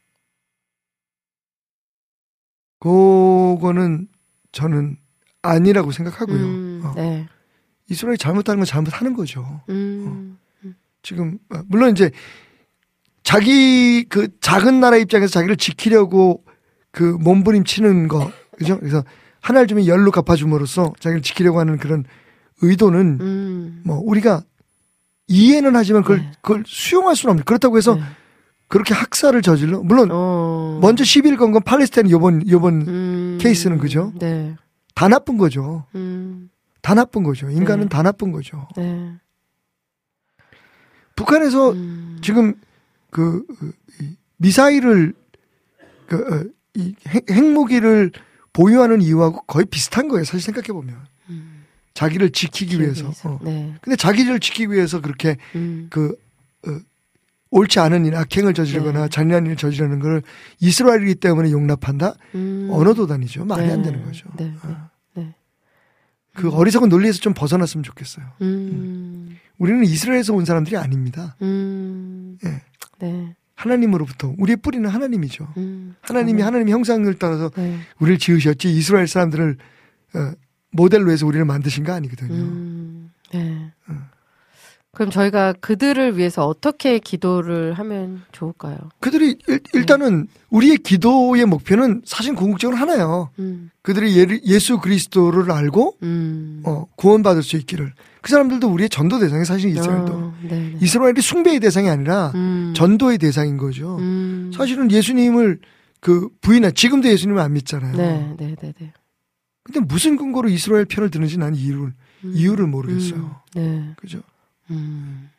그거는 저는 아니라고 생각하고요. 음. 어. 네. 이스라엘이 잘못하는 건 잘못하는 거죠. 음. 지금 어, 물론 이제 자기 그 작은 나라 입장에서 자기를 지키려고 그 몸부림치는 거 그죠? 그래서 하나를 주면 열로 갚아줌으로써 자기를 지키려고 하는 그런 의도는 음. 뭐 우리가 이해는 하지만 그걸 네. 그걸 수용할 수는 없는. 그렇다고 해서 네. 그렇게 학살을 저질러 물론 어. 먼저 시비를 건 건 팔레스타인 요번 요번 음. 케이스는 그죠? 네. 다 나쁜 거죠. 음. 다 나쁜 거죠. 인간은 네. 다 나쁜 거죠. 네. 북한에서 음. 지금 그 이, 미사일을 그 어, 이 핵, 핵무기를 보유하는 이유하고 거의 비슷한 거예요. 사실 생각해 보면 음. 자기를 지키기 위해서. 위해서. 어. 네. 근데 자기를 지키기 위해서 그렇게 음. 그 어, 옳지 않은 일, 악행을 저지르거나 네. 잔인한 일을 저지르는 걸 이스라엘이기 때문에 용납한다? 음. 어느 도단이죠. 말이 네. 안 되는 거죠. 네. 어. 네. 그 어리석은 논리에서 좀 벗어났으면 좋겠어요. 음. 우리는 이스라엘에서 온 사람들이 아닙니다. 음. 예. 네. 하나님으로부터 우리의 뿌리는 하나님이죠. 음. 하나님이 하나님의 형상을 따라서 네. 우리를 지으셨지 이스라엘 사람들을 어, 모델로 해서 우리를 만드신 거 아니거든요. 음. 네. 어. 그럼 저희가 그들을 위해서 어떻게 기도를 하면 좋을까요? 그들이 일, 일단은 네. 우리의 기도의 목표는 사실 궁극적으로 하나예요. 음. 그들이 예, 예수 그리스도를 알고 음. 어, 구원받을 수 있기를. 그 사람들도 우리의 전도 대상이 사실 이스라엘도. 어, 이스라엘이 숭배의 대상이 아니라 음. 전도의 대상인 거죠. 음. 사실은 예수님을 그 부인한 지금도 예수님을 안 믿잖아요. 네, 네, 네, 네. 근데 무슨 근거로 이스라엘 편을 드는지 나는 이유를 음. 이유를 모르겠어요. 음. 네. 그죠? 음.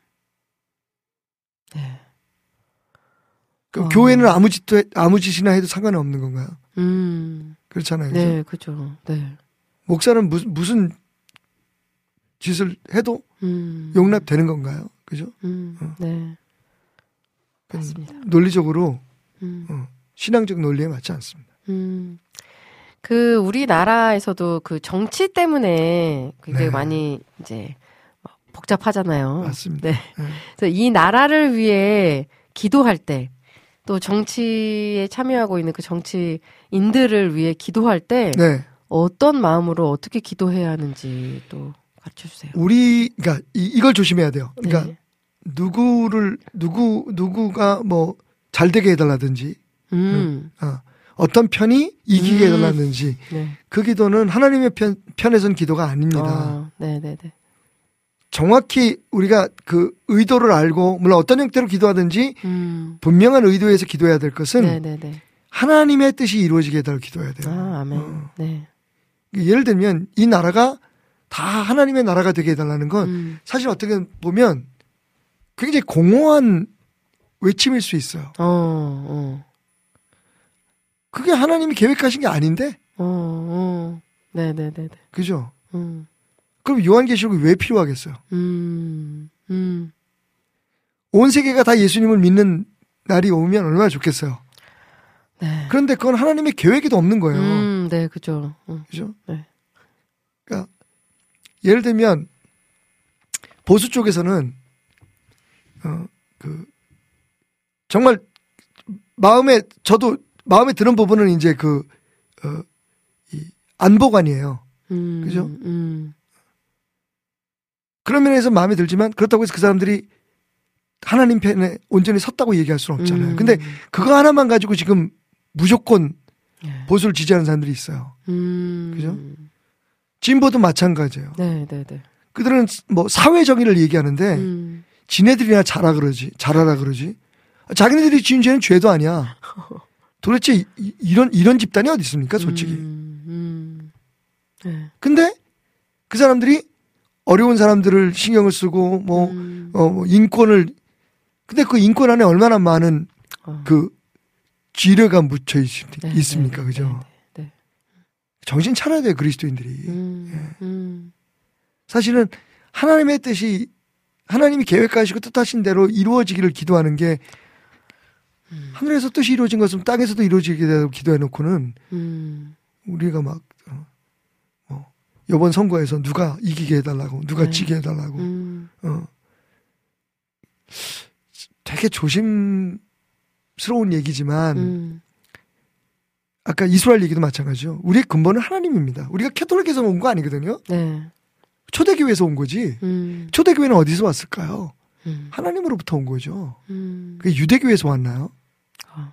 네. 그 어. 교회는 아무 짓도 아무 짓이나 해도 상관은 없는 건가요? 음. 그렇잖아요. 네, 그죠. 네. 목사는 무슨 무슨 짓을 해도 음. 용납되는 건가요? 그죠? 음. 어. 네. 맞습니다. 논리적으로 음. 어, 신앙적 논리에 맞지 않습니다. 음. 그 우리나라에서도 그 정치 때문에 굉장히 네. 많이 이제 복잡하잖아요. 맞습니다. 네. 네. 그래서 이 나라를 위해 기도할 때, 또 정치에 참여하고 있는 그 정치인들을 위해 기도할 때, 네. 어떤 마음으로 어떻게 기도해야 하는지 또 가르쳐 주세요. 우리, 그러니까 이, 이걸 조심해야 돼요. 그러니까 네. 누구를 누구 누구가 뭐 잘 되게 해달라든지, 음. 어, 어떤 편이 이기게 음. 해달라든지, 네. 그 기도는 하나님의 편 편에선 기도가 아닙니다. 어, 네네네. 정확히 우리가 그 의도를 알고 물론 어떤 형태로 기도하든지 음. 분명한 의도에서 기도해야 될 것은 네네네. 하나님의 뜻이 이루어지게 해달라고 기도해야 돼요. 아, 아멘. 어. 네. 예를 들면 이 나라가 다 하나님의 나라가 되게 해달라는 건 음. 사실 어떻게 보면 굉장히 공허한 외침일 수 있어요. 어, 어. 그게 하나님이 계획하신 게 아닌데? 어, 어. 네네네네. 그죠? 음. 그럼 요한계시록이 왜 필요하겠어요? 음, 음. 온 세계가 다 예수님을 믿는 날이 오면 얼마나 좋겠어요. 네. 그런데 그건 하나님의 계획에도 없는 거예요. 음, 네, 그죠. 음. 그죠? 네. 그러니까 예를 들면 보수 쪽에서는 어, 그 정말 마음에 저도 마음에 드는 부분은 이제 그 어, 이 안보관이에요. 음, 그죠? 음. 그런 면에서 마음에 들지만 그렇다고 해서 그 사람들이 하나님 편에 온전히 섰다고 얘기할 수는 없잖아요. 음. 근데 그거 하나만 가지고 지금 무조건 네. 보수를 지지하는 사람들이 있어요. 음. 그죠? 진보도 마찬가지예요. 네, 네, 네. 그들은 뭐 사회 정의를 얘기하는데 음. 지네들이나 잘하 그러지, 잘하라 그러지. 자기네들이 지은 죄는 죄도 아니야. 도대체 이, 이런 이런 집단이 어디 있습니까, 솔직히. 음. 음. 네. 근데 그 사람들이 어려운 사람들을 신경을 쓰고 뭐, 음. 어, 뭐 인권을 근데 그 인권 안에 얼마나 많은 어. 그 지뢰가 묻혀 있, 네, 있습니까, 네, 그죠? 네, 네. 정신 차려야 돼요, 그리스도인들이. 음. 예. 음. 사실은 하나님의 뜻이 하나님이 계획하시고 뜻하신 대로 이루어지기를 기도하는 게 음. 하늘에서 뜻이 이루어진 것은 땅에서도 이루어지게 되고 기도해놓고는 음. 우리가 막 어, 뭐 이번 선거에서 누가 이기게 해달라고 누가 네. 지게 해달라고 음. 어 되게 조심스러운 얘기지만 음. 아까 이스라엘 얘기도 마찬가지죠. 우리의 근본은 하나님입니다. 우리가 캐톨릭에서 온 거 아니거든요. 네. 초대교회에서 온 거지. 음. 초대교회는 어디서 왔을까요? 음. 하나님으로부터 온 거죠. 음. 그게 유대교회에서 왔나요? 어.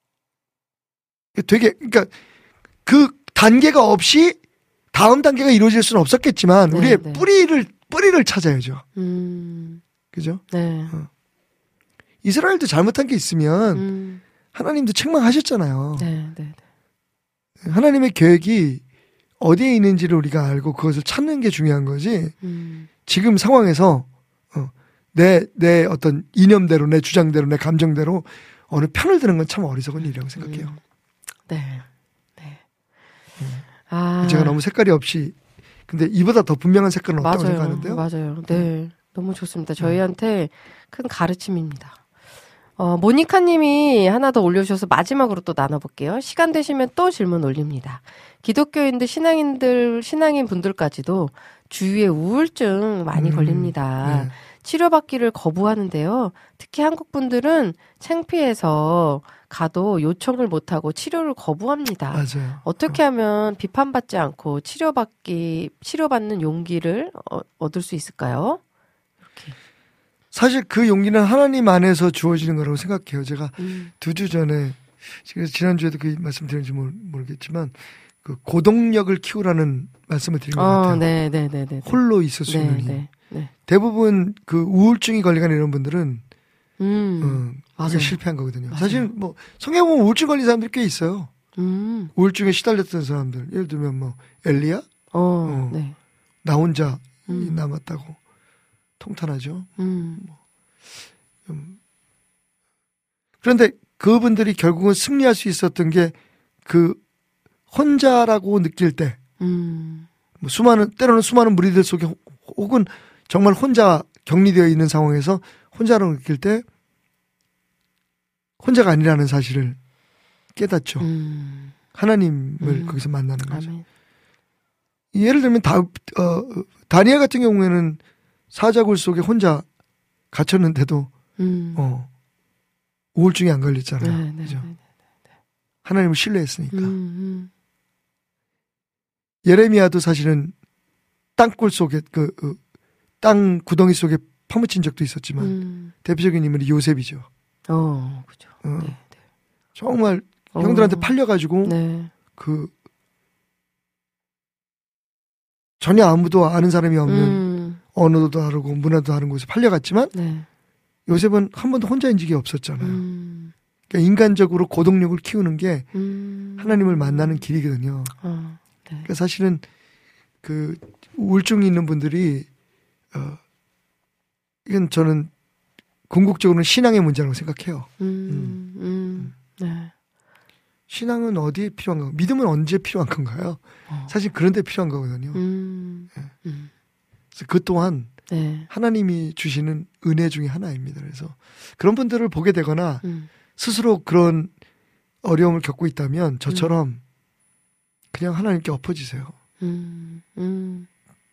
되게 그러니까 그 단계가 없이 다음 단계가 이루어질 수는 없었겠지만 네, 우리의 네. 뿌리를 뿌리를 찾아야죠. 음. 그죠? 네. 어. 이스라엘도 잘못한 게 있으면 음. 하나님도 책망하셨잖아요. 네, 네, 네. 하나님의 계획이 어디에 있는지를 우리가 알고 그것을 찾는 게 중요한 거지. 음. 지금 상황에서 어, 내, 내 어떤 이념대로, 내 주장대로, 내 감정대로 어느 편을 드는 건 참 어리석은 일이라고 생각해요. 음. 네. 네. 음. 아. 제가 너무 색깔이 없이, 근데 이보다 더 분명한 색깔은 없다고 맞아요. 생각하는데요. 맞아요. 네. 너무 좋습니다. 저희한테 큰 가르침입니다. 어, 모니카 님이 하나 더 올려주셔서 마지막으로 또 나눠볼게요. 시간 되시면 또 질문 올립니다. 기독교인들, 신앙인들, 신앙인 분들까지도 주위에 우울증 많이 음, 걸립니다. 네. 치료받기를 거부하는데요. 특히 한국 분들은 창피해서 가도 요청을 못하고 치료를 거부합니다. 맞아요. 어떻게 하면 비판받지 않고 치료받기, 치료받는 용기를 어, 얻을 수 있을까요? 이렇게. 사실 그 용기는 하나님 안에서 주어지는 거라고 생각해요. 제가 음. 두 주 전에, 제가 지난주에도 그 말씀 드렸는지 모르겠지만, 그 고동력을 키우라는 말씀을 드린 것 어, 같아요. 네, 네, 네, 네. 홀로 있을 수 있는 네, 힘. 네, 네. 대부분 그 우울증이 걸리는 이런 분들은, 음. 음, 맞아요. 그게 실패한 거거든요. 맞아요. 사실 뭐, 성경 보면 우울증 걸린 사람들이 꽤 있어요. 음. 우울증에 시달렸던 사람들. 예를 들면 뭐, 엘리야? 어, 어. 네. 나 혼자 음. 남았다고. 통탄하죠. 음. 음. 그런데 그분들이 결국은 승리할 수 있었던 게 그 혼자라고 느낄 때, 음. 뭐 수많은, 때로는 수많은 무리들 속에 호- 혹은 정말 혼자 격리되어 있는 상황에서 혼자라고 느낄 때 혼자가 아니라는 사실을 깨닫죠. 음. 하나님을 음. 거기서 만나는 거죠. 아멘. 예를 들면 다, 어, 다니엘 같은 경우에는 사자굴 속에 혼자 갇혔는데도 음. 어, 우울증이 안 걸렸잖아요. 네, 네, 그죠? 네, 네. 하나님을 신뢰했으니까. 음, 음. 예레미야도 사실은 땅굴 속에 그, 그, 땅 구덩이 속에 파묻힌 적도 있었지만 음. 대표적인 인물이 요셉이죠. 어, 그죠. 어, 네, 네. 정말 어. 형들한테 팔려가지고 네. 그 전혀 아무도 아는 사람이 없는 음. 언어도 다르고 문화도 다른 곳에 팔려갔지만 네. 요셉은 한 번도 혼자인 적이 없었잖아요. 음. 그러니까 인간적으로 고동력을 키우는 게 음. 하나님을 만나는 길이거든요. 어, 네. 그러니까 사실은 그 우울증이 있는 분들이 어 이건 저는 궁극적으로는 신앙의 문제라고 생각해요. 음. 음. 네. 신앙은 어디에 필요한 건가? 믿음은 언제 필요한 건가요? 어. 사실 그런 데 필요한 거거든요. 음. 음. 그래서 그 또한 네. 하나님이 주시는 은혜 중에 하나입니다. 그래서 그런 분들을 보게 되거나 음. 스스로 그런 어려움을 겪고 있다면 저처럼 그냥 하나님께 엎어지세요. 음. 음.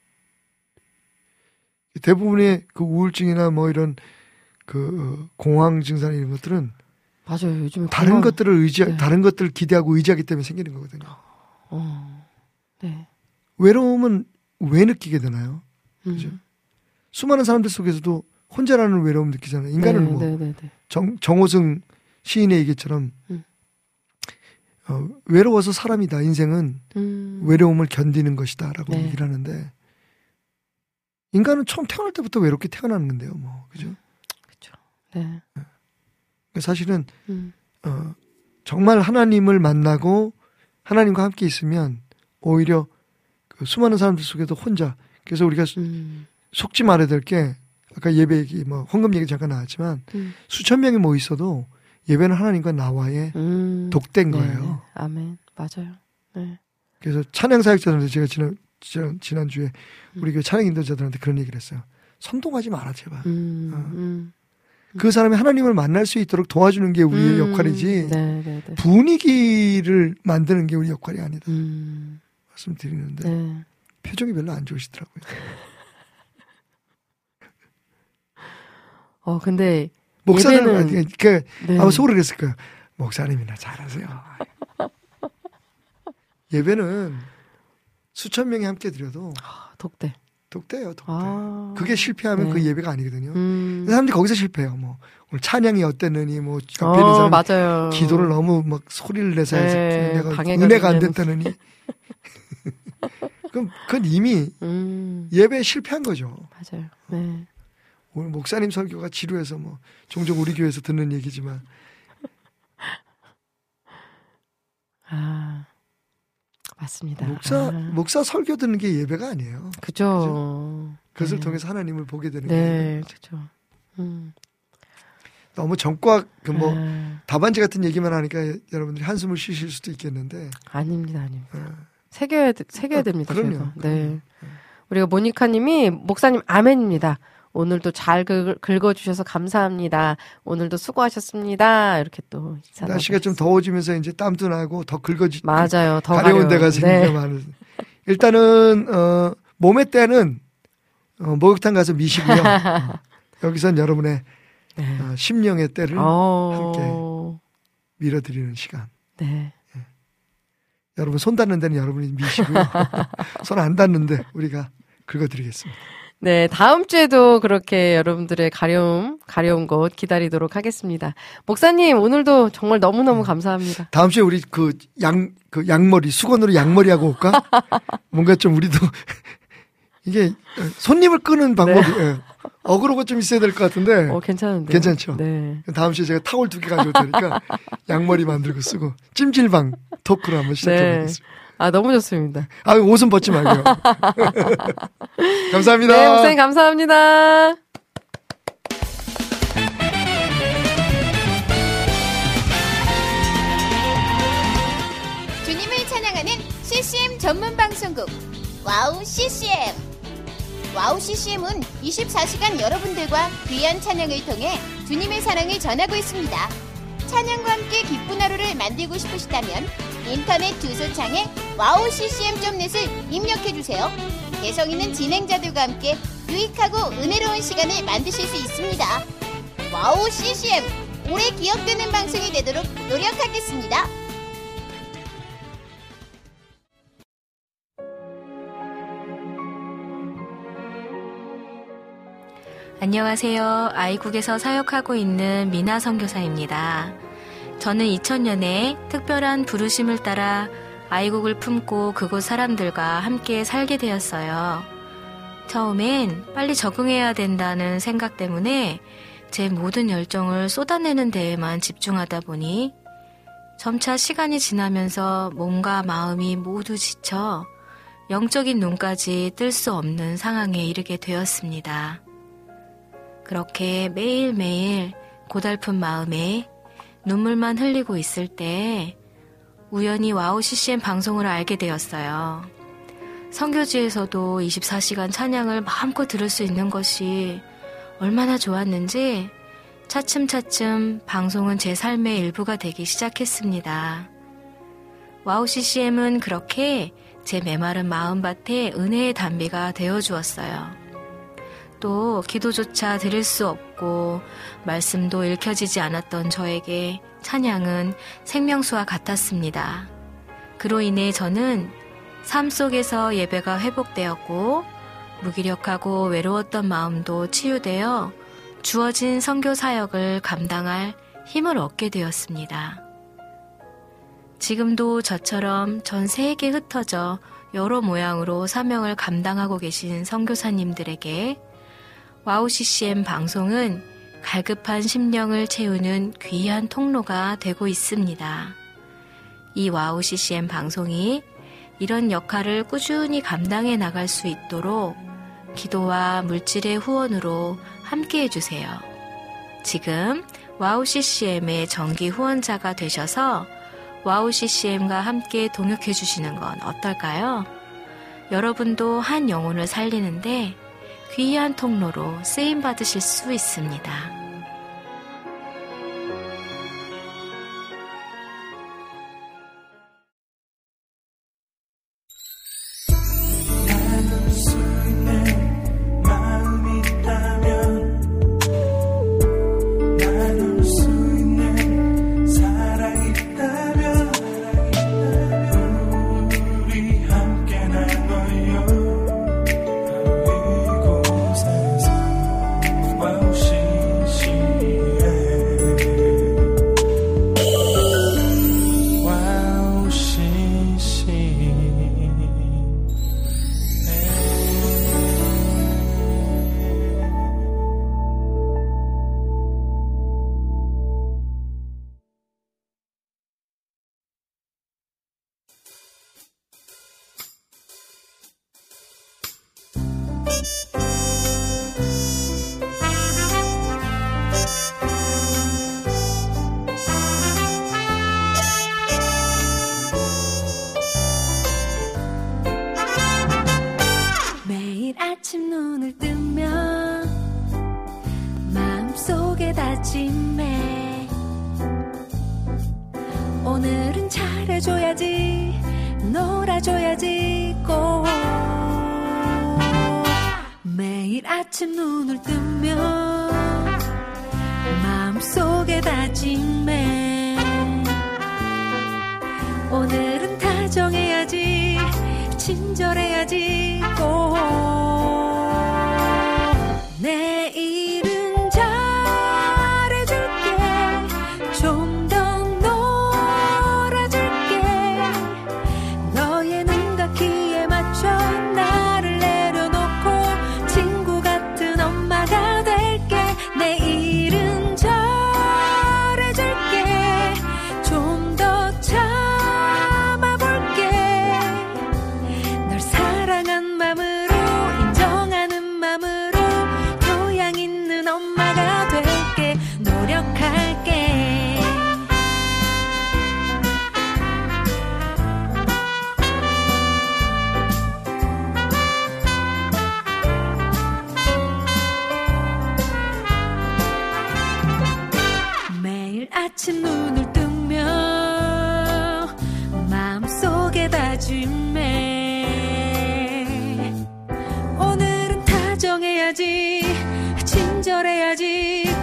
대부분의 그 우울증이나 뭐 이런 그 공황 증상 이런 것들은 맞아요. 요즘에 다른 공황- 것들을 의지, 네. 다른 것들을 기대하고 의지하기 때문에 생기는 거거든요. 어. 네. 외로움은 왜 느끼게 되나요? 음. 그죠? 수많은 사람들 속에서도 혼자라는 외로움 느끼잖아요. 인간은 네, 뭐 네, 네, 네. 정, 정호승 시인의 얘기처럼 음. 어, 외로워서 사람이다. 인생은 음. 외로움을 견디는 것이다라고 네. 얘기를 하는데 인간은 처음 태어날 때부터 외롭게 태어나는 건데요. 뭐 그죠? 그렇죠. 네. 그러니까 사실은 음. 어, 정말 하나님을 만나고 하나님과 함께 있으면 오히려 그 수많은 사람들 속에도 혼자 그래서 우리가 음. 속지 말아야 될 게 아까 예배 얘기 뭐 헌금 얘기 잠깐 나왔지만 음. 수천 명이 모여 있어도 예배는 하나님과 나와의 음. 독대인 네, 거예요. 네. 아멘. 맞아요. 네. 그래서 찬양 사역자들한테 제가 지난 지난 지난주에 음. 우리 교회 찬양 인도자들한테 그런 얘기를 했어요. 선동하지 마라 제발. 음. 어. 음. 그 사람이 하나님을 만날 수 있도록 도와주는 게 우리의 음. 역할이지 네, 네, 네. 분위기를 만드는 게 우리 역할이 아니다. 음. 말씀드리는데 네. 표정이 별로 안 좋으시더라고요. 어, 근데 목사는 예배는- 그 네. 아마 속으로 그랬을 거예요. 목사님이나 잘하세요. 예배는 수천 명이 함께 드려도 아, 독대. 독대예요, 독대. 아. 그게 실패하면 네. 그 예배가 아니거든요. 음. 사람들이 거기서 실패해요. 뭐 오늘 찬양이 어땠느니, 뭐 옆에 있는 어, 사람 맞아요. 기도를 너무 막 소리를 내서 해서 네, 내가 방해가 은혜가 안 되는. 됐다느니. 그럼 그건 이미 음. 예배에 실패한 거죠. 맞아요. 네. 오늘 목사님 설교가 지루해서 뭐 종종 우리 교회에서 듣는 얘기지만 아. 맞습니다. 목사 아. 목사 설교 듣는 게 예배가 아니에요. 그죠. 그것을 네. 통해서 하나님을 보게 되는 게 네, 예배죠. 그죠. 음. 너무 정과 그 뭐 아, 답안지 같은 얘기만 하니까 여러분들이 한숨을 쉬실 수도 있겠는데 아닙니다, 아닙니다. 어, 새겨야, 돼- 새겨야 어, 됩니다, 그럼요, 저희가. 그럼요. 네. 우리가 모니카님이, 목사님, 아멘입니다. 오늘도 잘 긁, 긁어주셔서 감사합니다. 오늘도 수고하셨습니다. 이렇게 또. 인사 날씨가 좀 나누셨습니다. 더워지면서 이제 땀도 나고 더 긁어지 맞아요. 더 가려운 가려워요. 데가 생기가 네. 많은. 일단은 어, 몸의 때는 어, 목욕탕 가서 미시고요. 어, 여기선 여러분의 네. 어, 심령의 때를 어, 밀어드리는 시간. 네. 여러분 손 닿는 데는 여러분이 미시고요. 손 안 닿는데 우리가 긁어드리겠습니다. 네, 다음 주에도 그렇게 여러분들의 가려움, 가려운 것 기다리도록 하겠습니다. 목사님, 오늘도 정말 너무너무 감사합니다. 다음 주에 우리 그 양, 그 양머리, 수건으로 양머리 하고 올까? 뭔가 좀 우리도, 이게 손님을 끄는 방법이, 네. 예. 어그로가 좀 있어야 될 것 같은데. 어, 괜찮은데. 괜찮죠? 네. 다음 주에 제가 타월 두 개 가져올 테니까 양머리 만들고 쓰고 찜질방 토크로 한번 시작해보겠습니다. 네. 아, 너무 좋습니다. 아, 옷은 벗지 말고요. 감사합니다. 네, 목사님 감사합니다. 주님을 찬양하는 씨씨엠 전문 방송국 와우 씨씨엠. 와우 씨씨엠은 이십사 시간 여러분들과 귀한 찬양을 통해 주님의 사랑을 전하고 있습니다. 찬양과 함께 기쁜 하루를 만들고 싶으시다면 인터넷 주소창에 와우 씨씨엠 닷 넷을 입력해주세요. 개성 있는 진행자들과 함께 유익하고 은혜로운 시간을 만드실 수 있습니다. 와우 씨씨엠, 오래 기억되는 방송이 되도록 노력하겠습니다. 안녕하세요. 아이국에서 사역하고 있는 미나 선교사입니다. 저는 이천 년에 특별한 부르심을 따라 아이국을 품고 그곳 사람들과 함께 살게 되었어요. 처음엔 빨리 적응해야 된다는 생각 때문에 제 모든 열정을 쏟아내는 데에만 집중하다 보니 점차 시간이 지나면서 몸과 마음이 모두 지쳐 영적인 눈까지 뜰 수 없는 상황에 이르게 되었습니다. 그렇게 매일매일 고달픈 마음에 눈물만 흘리고 있을 때 우연히 와우 씨씨엠 방송을 알게 되었어요. 선교지에서도 이십사 시간 찬양을 마음껏 들을 수 있는 것이 얼마나 좋았는지 차츰차츰 방송은 제 삶의 일부가 되기 시작했습니다. 와우 씨씨엠은 그렇게 제 메마른 마음밭에 은혜의 담비가 되어주었어요. 또 기도조차 드릴 수 없고 말씀도 읽혀지지 않았던 저에게 찬양은 생명수와 같았습니다. 그로 인해 저는 삶 속에서 예배가 회복되었고 무기력하고 외로웠던 마음도 치유되어 주어진 선교 사역을 감당할 힘을 얻게 되었습니다. 지금도 저처럼 전 세계에 흩어져 여러 모양으로 사명을 감당하고 계신 선교사님들에게 와우 씨씨엠 방송은 갈급한 심령을 채우는 귀한 통로가 되고 있습니다. 이 와우 씨씨엠 방송이 이런 역할을 꾸준히 감당해 나갈 수 있도록 기도와 물질의 후원으로 함께 해주세요. 지금 와우 씨씨엠의 정기 후원자가 되셔서 와우 씨씨엠과 함께 동역해 주시는 건 어떨까요? 여러분도 한 영혼을 살리는데 귀한 통로로 쓰임받으실 수 있습니다. 아침 눈을 뜨면 마음속에 다짐해 오늘은 잘해줘야지 놀아줘야지 꼭 매일 아침 눈을 뜨면 마음속에 다짐해 오늘은 다정해야지 친절해야지 꼭 친절해야지 친절해야지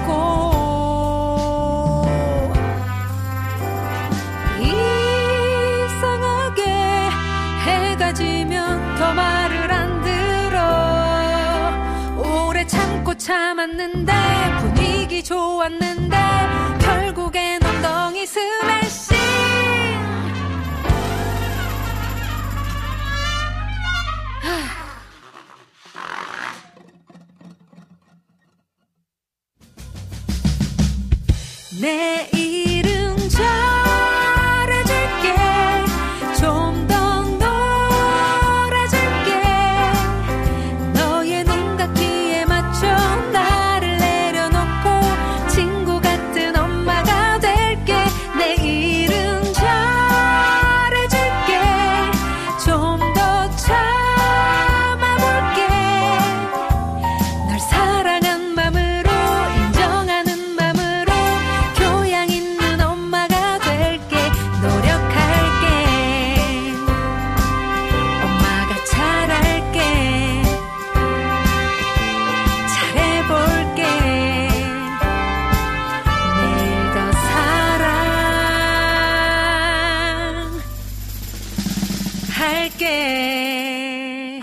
꼭 이상하게 해가 지면 더 말을 안 들어 오래 참고 참았는데 분위기 좋았는데 결국엔 엉덩이 스매싱 내 이름 잘해줄게 좀 더 놀아줄게 너의 눈깎이에 맞춰 나를 내려놓고 친구 같은 엄마가 될게 내 이름 잘해줄게 좀 더 참아볼게 널 사랑한 맘으로 인정하는 맘으로 교양 있는 엄마가 될게 노력할게 엄마가 잘할게 잘해볼게 내일 더 사랑할게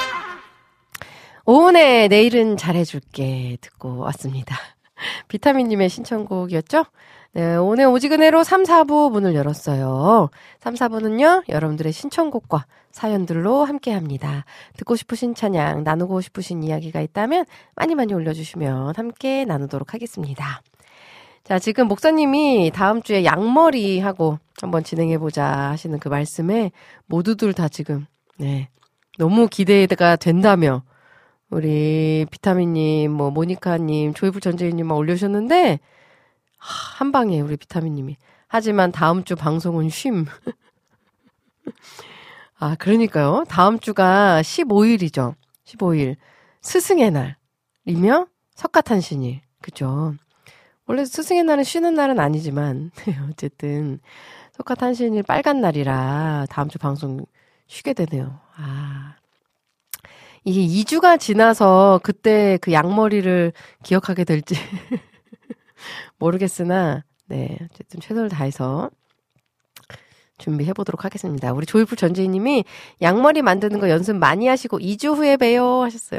오은의 내일은 잘해줄게 듣고 왔습니다. 비타민님의 신청곡이었죠? 네, 오늘 오지근해로 삼, 사 부 문을 열었어요. 삼, 사 부는요, 여러분들의 신청곡과 사연들로 함께 합니다. 듣고 싶으신 찬양, 나누고 싶으신 이야기가 있다면 많이 많이 올려주시면 함께 나누도록 하겠습니다. 자, 지금 목사님이 다음 주에 양머리 하고 한번 진행해보자 하시는 그 말씀에 모두들 다 지금, 네, 너무 기대가 된다며 우리 비타민님, 뭐 모니카님, 조이풀 전재희님만 올려주셨는데 한 방에 우리 비타민님이 하지만 다음 주 방송은 쉼. 아 그러니까요. 다음 주가 십오 일이죠. 십오 일 스승의 날이며 석가탄신일. 그죠? 원래 스승의 날은 쉬는 날은 아니지만 어쨌든 석가탄신일 빨간 날이라 다음 주 방송 쉬게 되네요. 아 이게 이 주가 지나서 그때 그 양머리를 기억하게 될지 모르겠으나, 네, 어쨌든 최선을 다해서 준비해보도록 하겠습니다. 우리 조이풀 전재희님이 양머리 만드는 거 연습 많이 하시고 이 주 후에 봬요 하셨어요.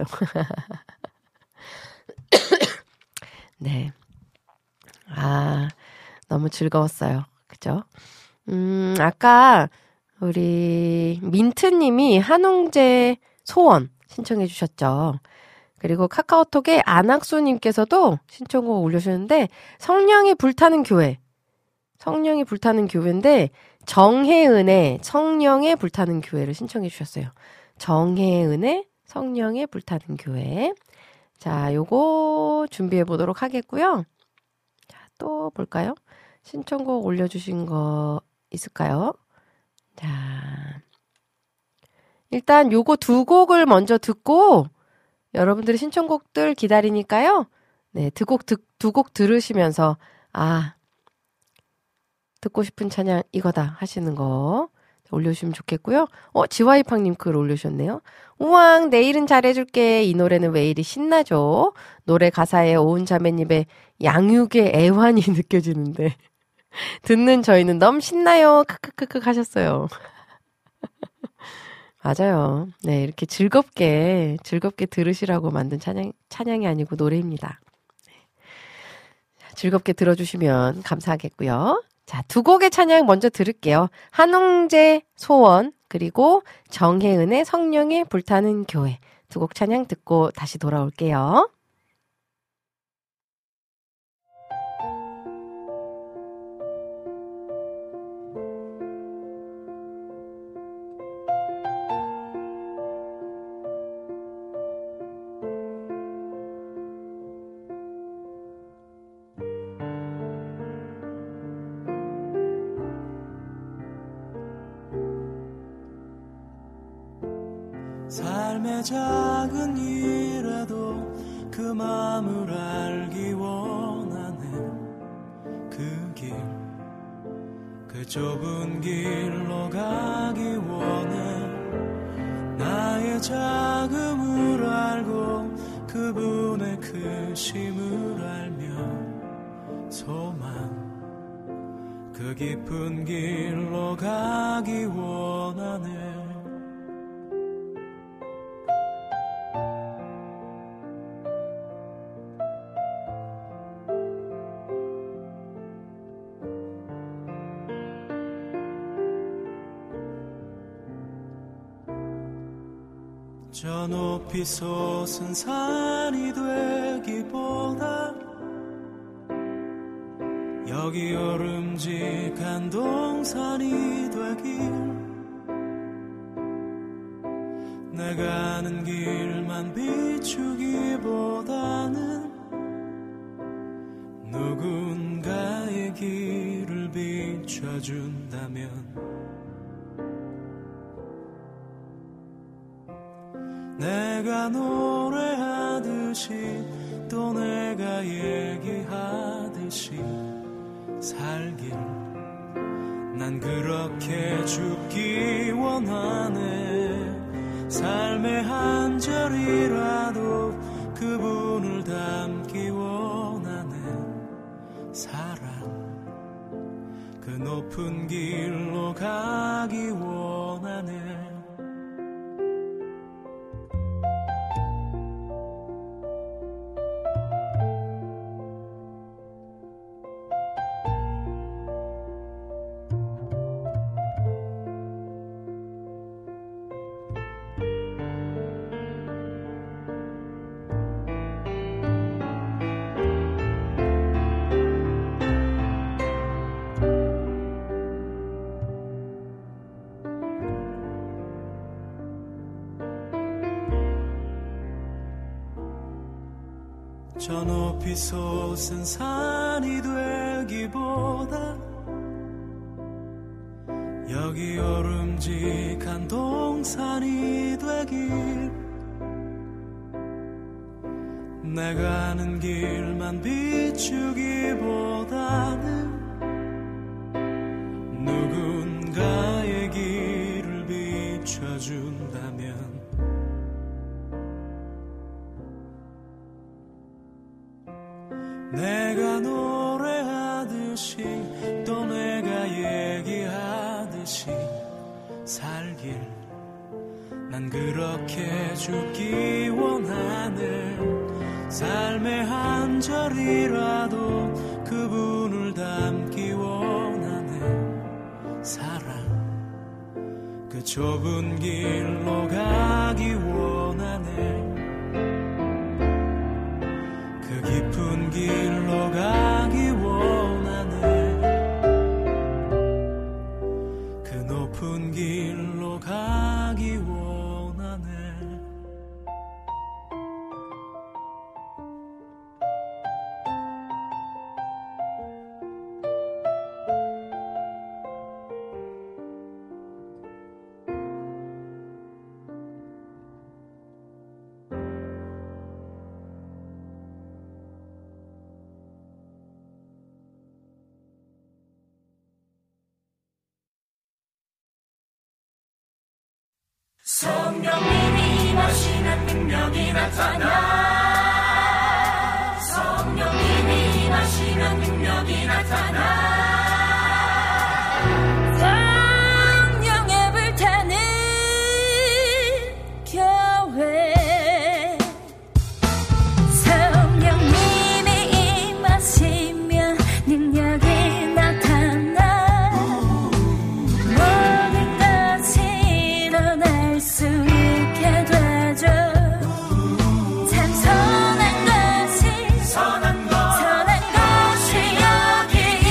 네. 아, 너무 즐거웠어요. 그죠? 음, 아까 우리 민트님이 한웅재 소원 신청해 주셨죠. 그리고 카카오톡에 안학수님께서도 신청곡 올려주셨는데 성령이 불타는 교회 성령이 불타는 교회인데 정혜은의 성령의 불타는 교회를 신청해 주셨어요. 정혜은의 성령의 불타는 교회. 자, 요거 준비해 보도록 하겠고요. 자, 또 볼까요? 신청곡 올려주신 거 있을까요? 자, 일단 요거 두 곡을 먼저 듣고 여러분들의 신청곡들 기다리니까요. 네, 두 곡, 두 곡 들으시면서 아, 듣고 싶은 찬양 이거다 하시는 거 올려주시면 좋겠고요. 어, 지와이팡님 글 올려주셨네요. 우왕, 내일은 잘해줄게. 이 노래는 왜 이리 신나죠? 노래 가사에 오은 자매님의 양육의 애환이 느껴지는데 듣는 저희는 너무 신나요. 크크크크 하셨어요. 맞아요. 네, 이렇게 즐겁게, 즐겁게 들으시라고 만든 찬양, 찬양이 아니고 노래입니다. 네. 즐겁게 들어주시면 감사하겠고요. 자, 두 곡의 찬양 먼저 들을게요. 한웅재 소원, 그리고 정혜은의 성령의 불타는 교회. 두 곡 찬양 듣고 다시 돌아올게요. 삶의 작은 일에도 그 마음을 알기 원하네. 그 길, 그 좁은 길로 가기 원해. 나의 자금을 알고 그분 깊은 길로 가기 원하네. 저 높이 솟은 산이 되기보다 여기 오름직한 동산이 되길, 내가 아는 길만 비추기보다는 누군가의 길을 비춰준다면 내가 노래하듯이 또 내가 얘기하듯이 살길, 난 그렇게 죽기 원하네. 삶의 한 절이라도 그분을 담기 원하는 사랑, 그 높은 길로 가기 원하네. 저 높이 솟은 산이 되기보다 여기 오름직한 동산이 되길, 내가 아는 길만 비추기보다는 누군가의 길을 비춰준다면 내가 노래하듯이 또 내가 얘기하듯이 살길, 난 그렇게 죽기 원하네. 삶의 한 절이라도 그분을 담기 원하네. 사랑, 그 좁은 길로 가기 원하네. 깊은 길로 가기 원하네. 그 높은 길로 가기 원하네. 성령님이 임하시는 능력이 나타나, 성령님이 임하시는 능력이 나타나, 성령의 불타는 교회. 성령님이 임하시면 능력이 나타나, 모든 것이 일어날 수 있게 되죠. 참 선한 것이 선한 것 선한 것이 여기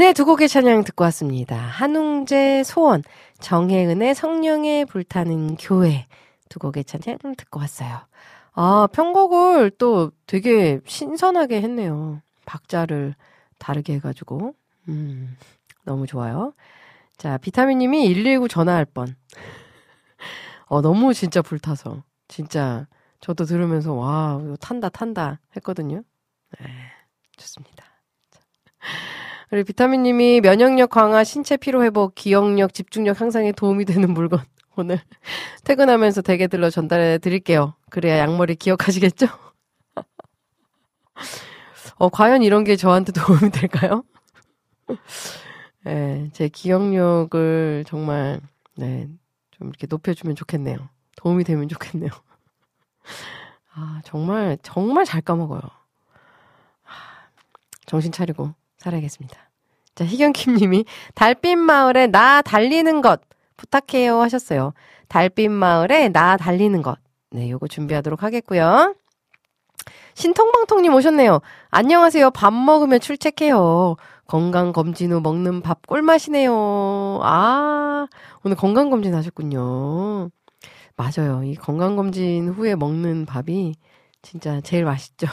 네, 두 곡의 찬양 듣고 왔습니다. 한웅재 소원, 정혜은의 성령에 불타는 교회 두 곡의 찬양 듣고 왔어요. 아, 편곡을 또 되게 신선하게 했네요. 박자를 다르게 해가지고 음, 너무 좋아요. 자, 비타민님이 일일구 전화할 뻔. 어, 너무 진짜 불타서 진짜 저도 들으면서 와, 이거 탄다 탄다 했거든요. 네, 좋습니다. 우리 비타민님이 면역력 강화, 신체 피로 회복, 기억력, 집중력 향상에 도움이 되는 물건 오늘 퇴근하면서 댁에 들러 전달해 드릴게요. 그래야 양머리 기억하시겠죠? 어, 과연 이런 게 저한테 도움이 될까요? 네, 제 기억력을 정말 네, 좀 이렇게 높여주면 좋겠네요. 도움이 되면 좋겠네요. 아, 정말 정말 잘 까먹어요. 정신 차리고 살아야겠습니다. 자, 희경킴님이 달빛 마을에 나 달리는 것 부탁해요 하셨어요. 달빛 마을에 나 달리는 것. 네, 요거 준비하도록 하겠고요. 신통방통님 오셨네요. 안녕하세요. 밥 먹으며 출첵해요. 건강검진 후 먹는 밥 꿀맛이네요. 아, 오늘 건강검진 하셨군요. 맞아요. 이 건강검진 후에 먹는 밥이 진짜 제일 맛있죠.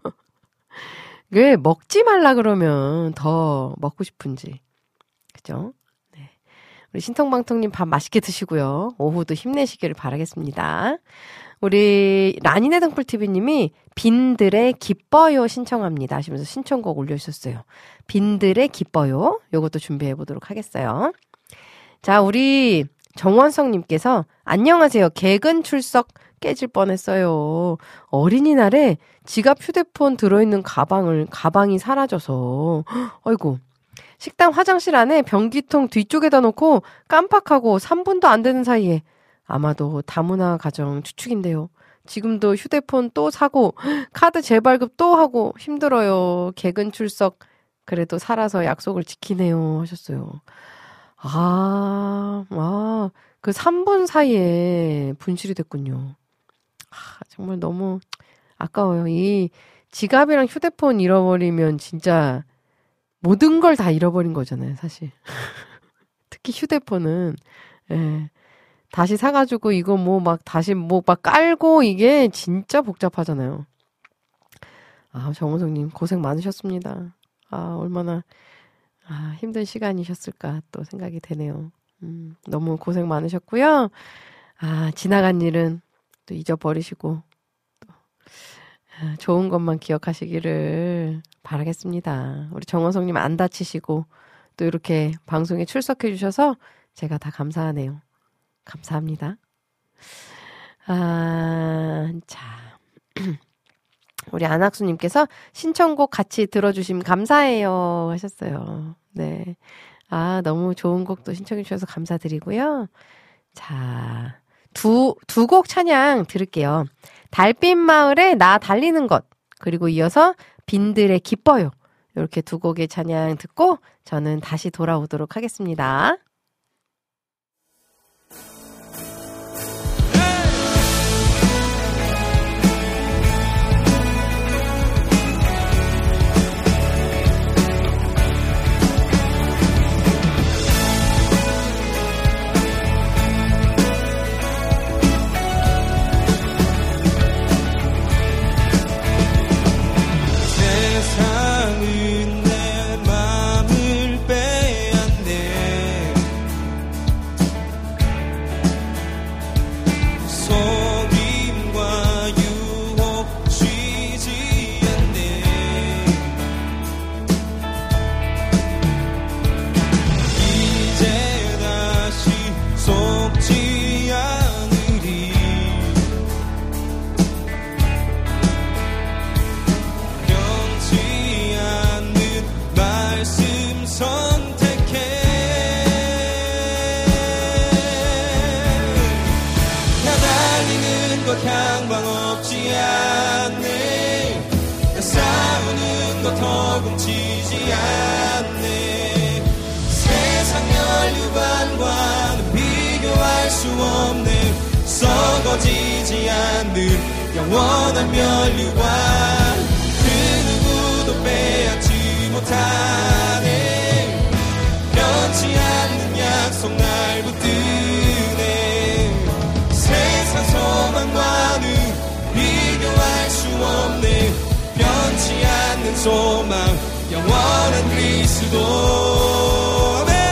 왜 먹지 말라 그러면 더 먹고 싶은지. 그죠? 네. 우리 신통방통님 밥 맛있게 드시고요. 오후도 힘내시기를 바라겠습니다. 우리 라니네 등불티비님이 빈들의 기뻐요 신청합니다 하시면서 신청곡 올려주셨어요. 빈들의 기뻐요. 요것도 준비해보도록 하겠어요. 자, 우리 정원성님께서 안녕하세요. 개근 출석 깨질 뻔했어요. 어린이날에 지갑 휴대폰 들어있는 가방을 가방이 사라져서 아이고 식당 화장실 안에 변기통 뒤쪽에다 놓고 깜빡하고 삼 분도 안 되는 사이에 아마도 다문화 가정 추측인데요. 지금도 휴대폰 또 사고 카드 재발급 또 하고 힘들어요. 개근 출석 그래도 살아서 약속을 지키네요 하셨어요. 아, 아, 그 삼 분 사이에 분실이 됐군요. 아, 정말 너무 아까워요. 이 지갑이랑 휴대폰 잃어버리면 진짜 모든 걸 다 잃어버린 거잖아요, 사실. 특히 휴대폰은 예, 다시 사가지고 이거 뭐 막 다시 뭐 막 깔고 이게 진짜 복잡하잖아요. 아, 정호성님 고생 많으셨습니다. 아, 얼마나 아, 힘든 시간이셨을까 또 생각이 되네요. 음, 너무 고생 많으셨고요. 아, 지나간 일은 또 잊어버리시고 또 아, 좋은 것만 기억하시기를 바라겠습니다. 우리 정원성님 안 다치시고 또 이렇게 방송에 출석해 주셔서 제가 다 감사하네요. 감사합니다. 아, 자. 우리 안학수님께서 신청곡 같이 들어주시면 감사해요 하셨어요. 네. 아, 너무 좋은 곡도 신청해 주셔서 감사드리고요. 자, 두, 두 곡 찬양 들을게요. 달빛 마을에 나 달리는 것, 그리고 이어서 빈들의 기뻐요. 이렇게 두 곡의 찬양 듣고 저는 다시 돌아오도록 하겠습니다. 세상은 내 맘을 빼앗네. 속임과 유혹 쉬지 않네. 이제 다시 속지 않으리. 말씀 선택해. 나 달리는 것 향방 없지 않네. 나 싸우는 것 허공치지 않네. 세상 멸류관과는 비교할 수 없네. 썩어지지 않는 영원한 멸류관 그 누구도 빼앗지 못하네. 변치 않는 약속 날 붙드네. 세상 소망과는 비교할 수 없네. 변치 않는 소망 영원한 그리스도. 아멘.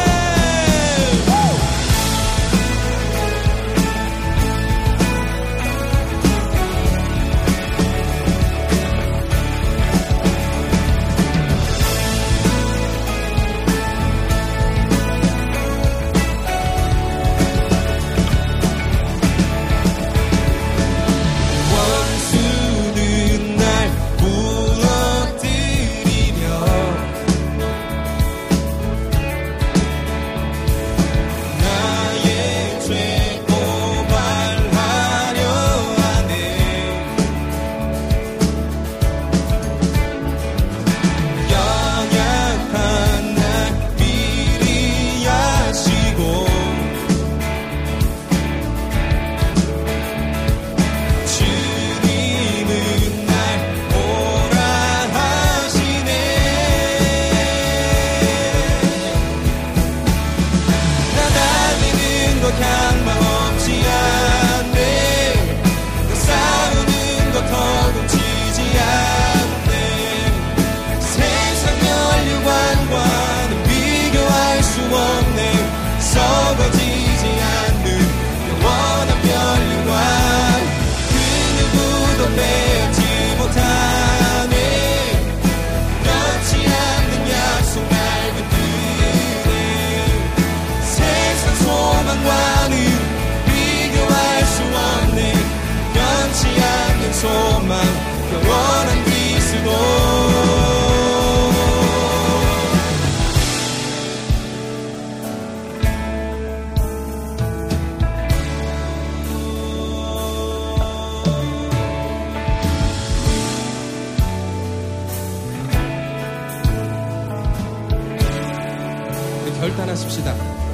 소망 영원한 그리스도. 결단하십시다.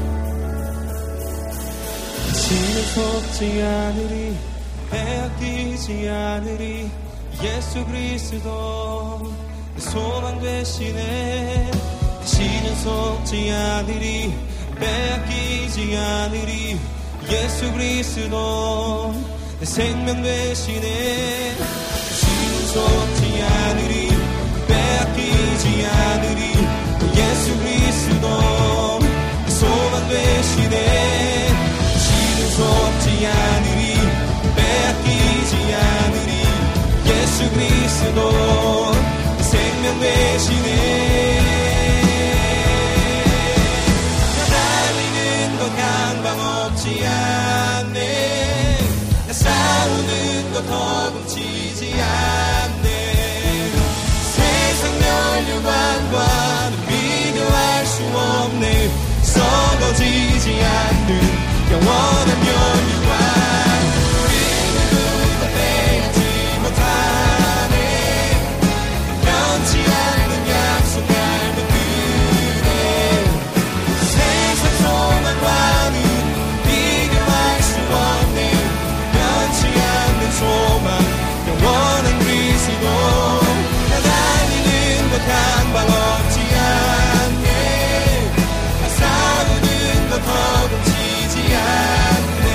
지는 속지 않으리, 빼앗기지 않으리. 예수 그리스도 소망 되시네. 다시는 속지 않으리, 빼앗기지 않으리. 예수 그리스도 내 생명 되시네. 다시는 속지 않으리, 빼앗기지 않으리. 예수 그리스도 소망 되시네. 다시는 속지 않으리, 빼앗기지 않으리. 예수 그리스도 생명 되시네. 달리는 것 한방 없지 않네. 나 싸우는 것 허공치지 않네. 세상 멸류관과는 비교할 수 없네. 썩어지지 않는 영원한 멸류관. 변치 않는 약속 날 붙드네. 세상 소망과는 비교할 수 없네. 변치 않는 소망 영원한 그리스도. 나 다니는 것 한방 없지 않네. 나 싸우는 것 허공치지 않네.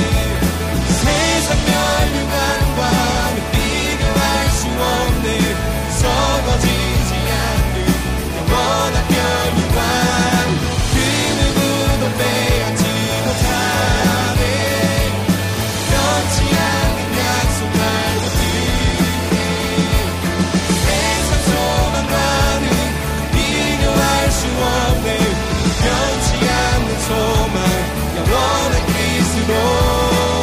세상 멸류관과는 비교할 수 없네. 썩어지지 않는 영원한 멸류관. 그 누구도 빼앗지 못하네. 변치 않는 약속 날 붙드네. 세상 소망과는 비교할 수 없네. 변치 않는 소망 영원한 그리스도.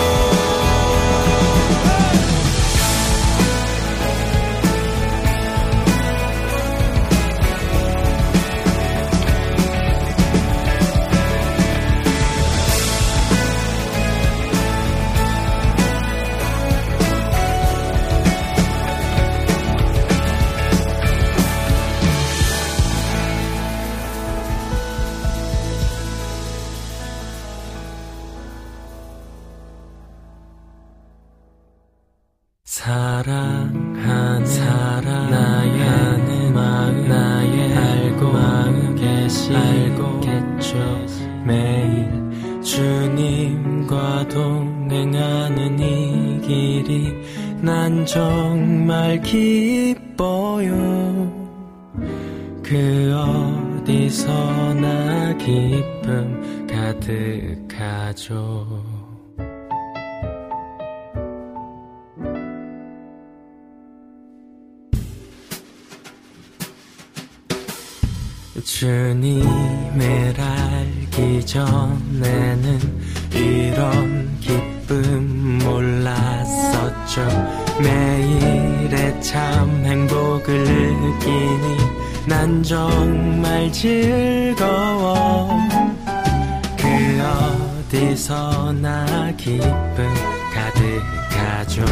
사랑하는 사랑 나의 마음 나의 알고 마음 계시 알고겠죠. 주님과 동행하는 이 길이 난 정말 기뻐요. 그 어디서나 기쁨 가득하죠. 주님을 알기 전에는 이런 기쁨 몰랐었죠. 매일에 참 행복을 느끼니 난 정말 즐거워. 그 어디서나 기쁨 가득하죠.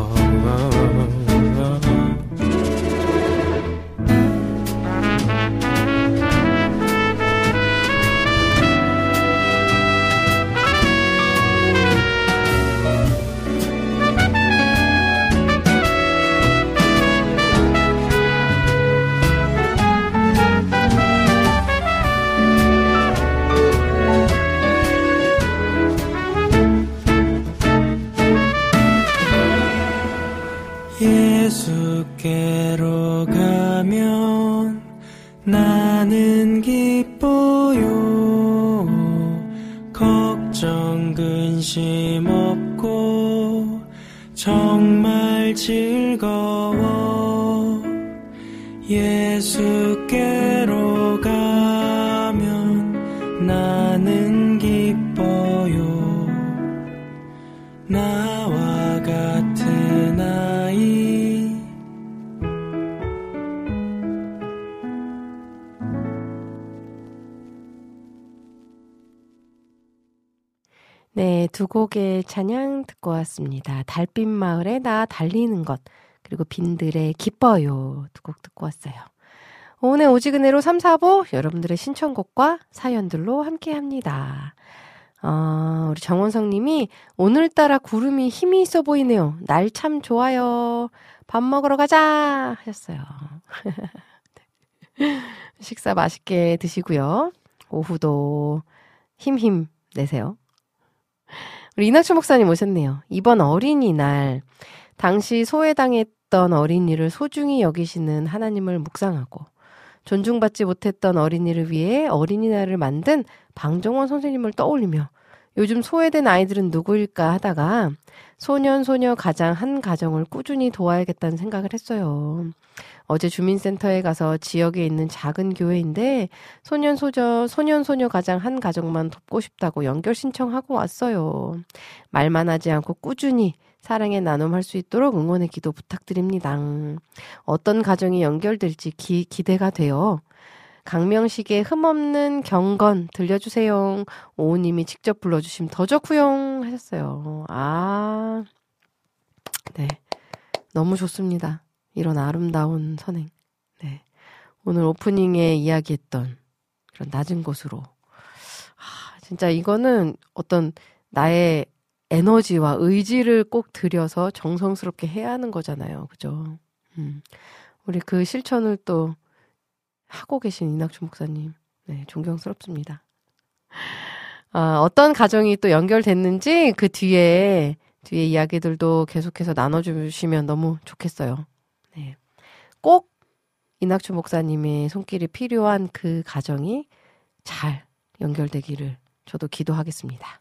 예수께로 가면 나는 기뻐요. 걱정 근심 없고 정말 즐거워. 예수께로 가면 나는 기뻐요. 나와 같은 아이 네, 두 곡의 찬양 듣고 왔습니다. 달빛 마을에 나 달리는 것, 그리고 빈들의 기뻐요 두 곡 듣고 왔어요. 오늘 오지근해로 삼, 사부 여러분들의 신청곡과 사연들로 함께합니다. 어, 우리 정원성 님이 오늘따라 구름이 힘이 있어 보이네요. 날 참 좋아요. 밥 먹으러 가자 하셨어요. 식사 맛있게 드시고요. 오후도 힘힘 내세요. 우리 이낙주 목사님 오셨네요. 이번 어린이날 당시 소외당했던 어린이를 소중히 여기시는 하나님을 묵상하고 존중받지 못했던 어린이를 위해 어린이날을 만든 방정원 선생님을 떠올리며 요즘 소외된 아이들은 누구일까 하다가 소년, 소녀 가장 한 가정을 꾸준히 도와야겠다는 생각을 했어요. 어제 주민센터에 가서 지역에 있는 작은 교회인데 소년, 소녀, 소년, 소녀 가장 한 가정만 돕고 싶다고 연결 신청하고 왔어요. 말만 하지 않고 꾸준히 사랑의 나눔할 수 있도록 응원의 기도 부탁드립니다. 어떤 가정이 연결될지 기, 기대가 돼요. 강명식의 흠없는 경건 들려주세요. 오우님이 직접 불러주시면 더 좋구요 하셨어요. 아, 네, 너무 좋습니다. 이런 아름다운 선행. 네, 오늘 오프닝에 이야기했던 그런 낮은 곳으로. 아, 진짜 이거는 어떤 나의 에너지와 의지를 꼭 들여서 정성스럽게 해야 하는 거잖아요. 그죠? 음, 우리 그 실천을 또 하고 계신 이낙주 목사님. 네, 존경스럽습니다. 아, 어떤 가정이 또 연결됐는지 그 뒤에, 뒤에 이야기들도 계속해서 나눠주시면 너무 좋겠어요. 네. 꼭 이낙주 목사님의 손길이 필요한 그 가정이 잘 연결되기를 저도 기도하겠습니다.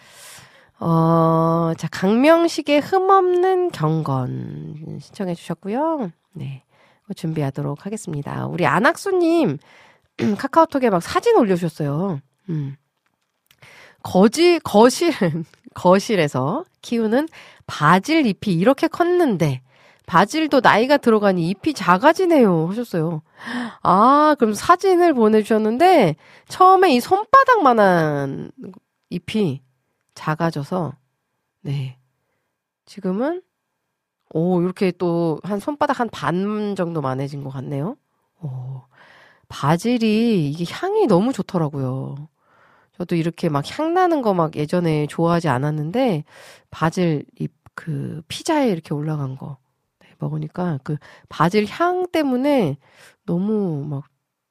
어, 자, 강명식의 흠없는 경건 신청해 주셨고요. 네. 준비하도록 하겠습니다. 우리 안학수님 카카오톡에 막 사진 올려주셨어요. 음. 거지, 거실, 거실에서 키우는 바질 잎이 이렇게 컸는데 바질도 나이가 들어가니 잎이 작아지네요 하셨어요. 아, 그럼 사진을 보내주셨는데 처음에 이 손바닥만한 잎이 작아져서 네, 지금은 오, 이렇게 또 한 손바닥 한 반 정도만해진 것 같네요. 오, 바질이 이게 향이 너무 좋더라고요. 저도 이렇게 막 향 나는 거 막 예전에 좋아하지 않았는데 바질 잎 그 피자에 이렇게 올라간 거 네, 먹으니까 그 바질 향 때문에 너무 막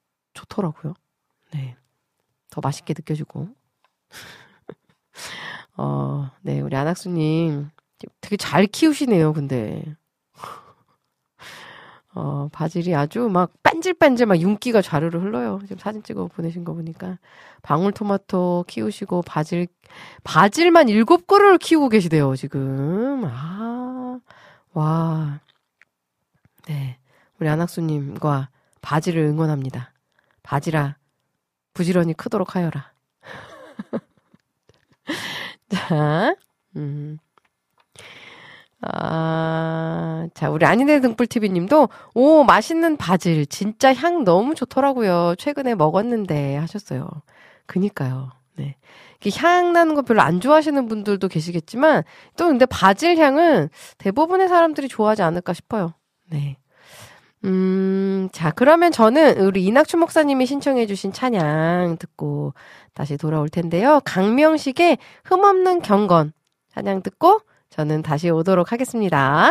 좋더라고요. 네, 더 맛있게 느껴지고. 어, 네, 우리 안학수님 되게 잘 키우시네요. 근데 어, 바질이 아주 막 반질반질 막 윤기가 좌르르 흘러요. 지금 사진 찍어 보내신 거 보니까 방울토마토 키우시고 바질 바질만 일곱 그루를 키우고 계시대요. 지금 아, 와, 네, 우리 안학수님과 바질을 응원합니다. 바질아, 부지런히 크도록 하여라. 자, 음. 아, 자, 우리 아니네 등불티비 님도, 오, 맛있는 바질. 진짜 향 너무 좋더라고요. 최근에 먹었는데 하셨어요. 그니까요. 네. 향 나는 거 별로 안 좋아하시는 분들도 계시겠지만, 또 근데 바질 향은 대부분의 사람들이 좋아하지 않을까 싶어요. 네. 음, 자, 그러면 저는 우리 이낙춘 목사님이 신청해주신 찬양 듣고 다시 돌아올 텐데요. 강명식의 흠없는 경건 찬양 듣고 저는 다시 오도록 하겠습니다.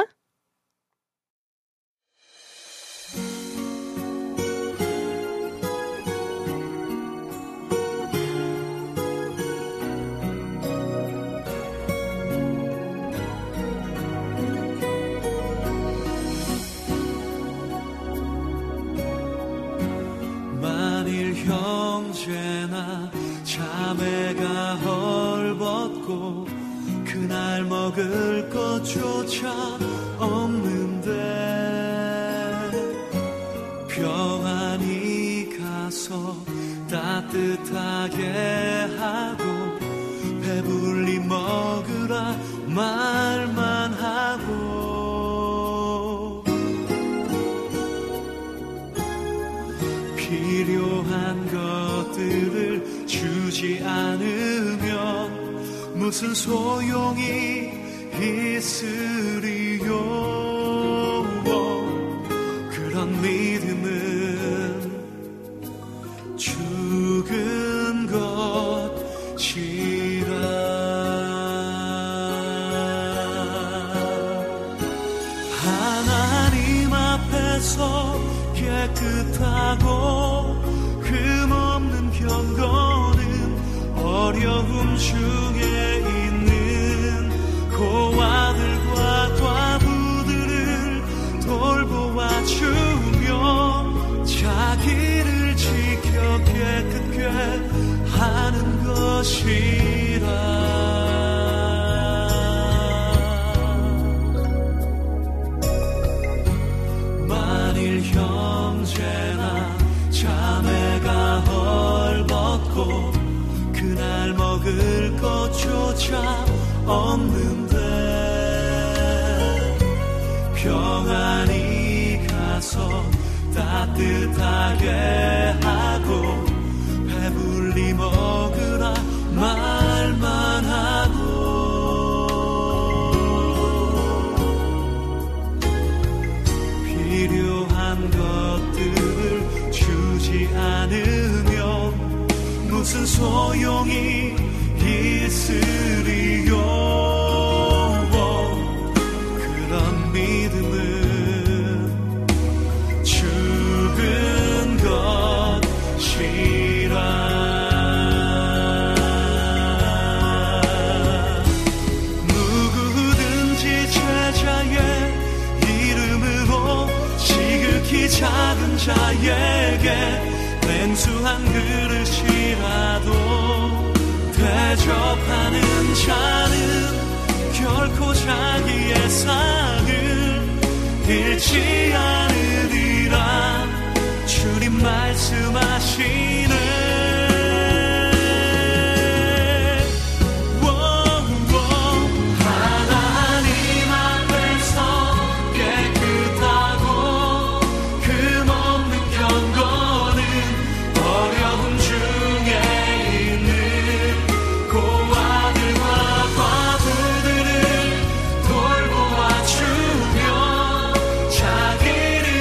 만일 형제나 자매가 헐벗고 그날 먹을 것조차 없는데 평안히 가서 따뜻하게 하고 배불리 먹으라 말만 하고 필요한 것들을 주지 않으면 무슨 소용이 있으리요. 그런 믿음은 죽은 것이라. 하나님 앞에서 깨끗하고 흠없는 경건은 어려움 중에 있는 고아들과 과부들을 돌보아 주며 자기를 지켜 깨끗게 하는 것이라. 만일 형제나 자매가 헐벗고 그날 먹을 것조차 없는데 평안히 가서 따뜻하게 하고 배불리 먹으라 말만 하고 필요한 것들을 주지 않으면 무슨 소용이 있으리요. 그런 믿음은 죽은 것이라. 누구든지 제자의 이름으로 지극히 작은 자에게 냉수 한 그릇이라도 대접하는 자는 결코 자기의 상을 잃지 않으리라. 주님 말씀하시네. 자기를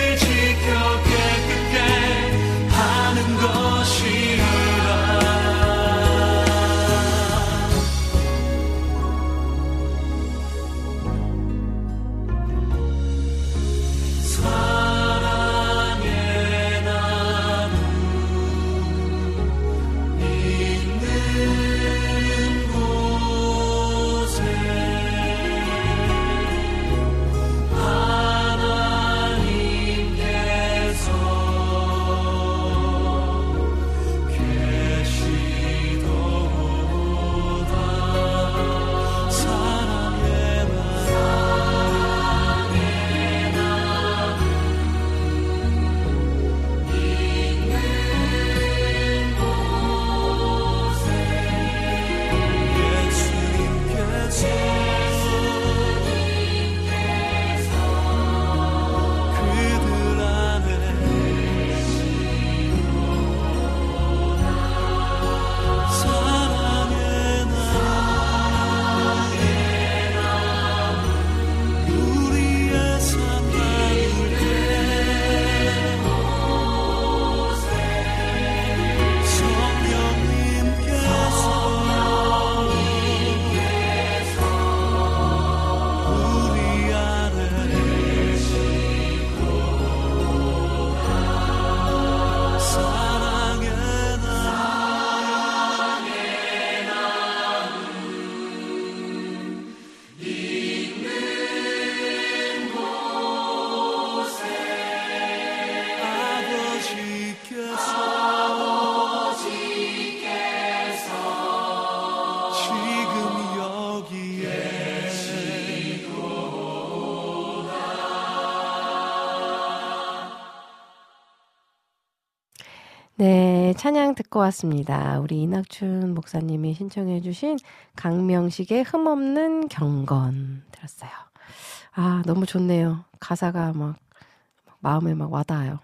네, 찬양 듣고 왔습니다. 우리 이낙춘 목사님이 신청해 주신 강명식의 흠없는 경건 들었어요. 아, 너무 좋네요. 가사가 막 마음에 막 와닿아요.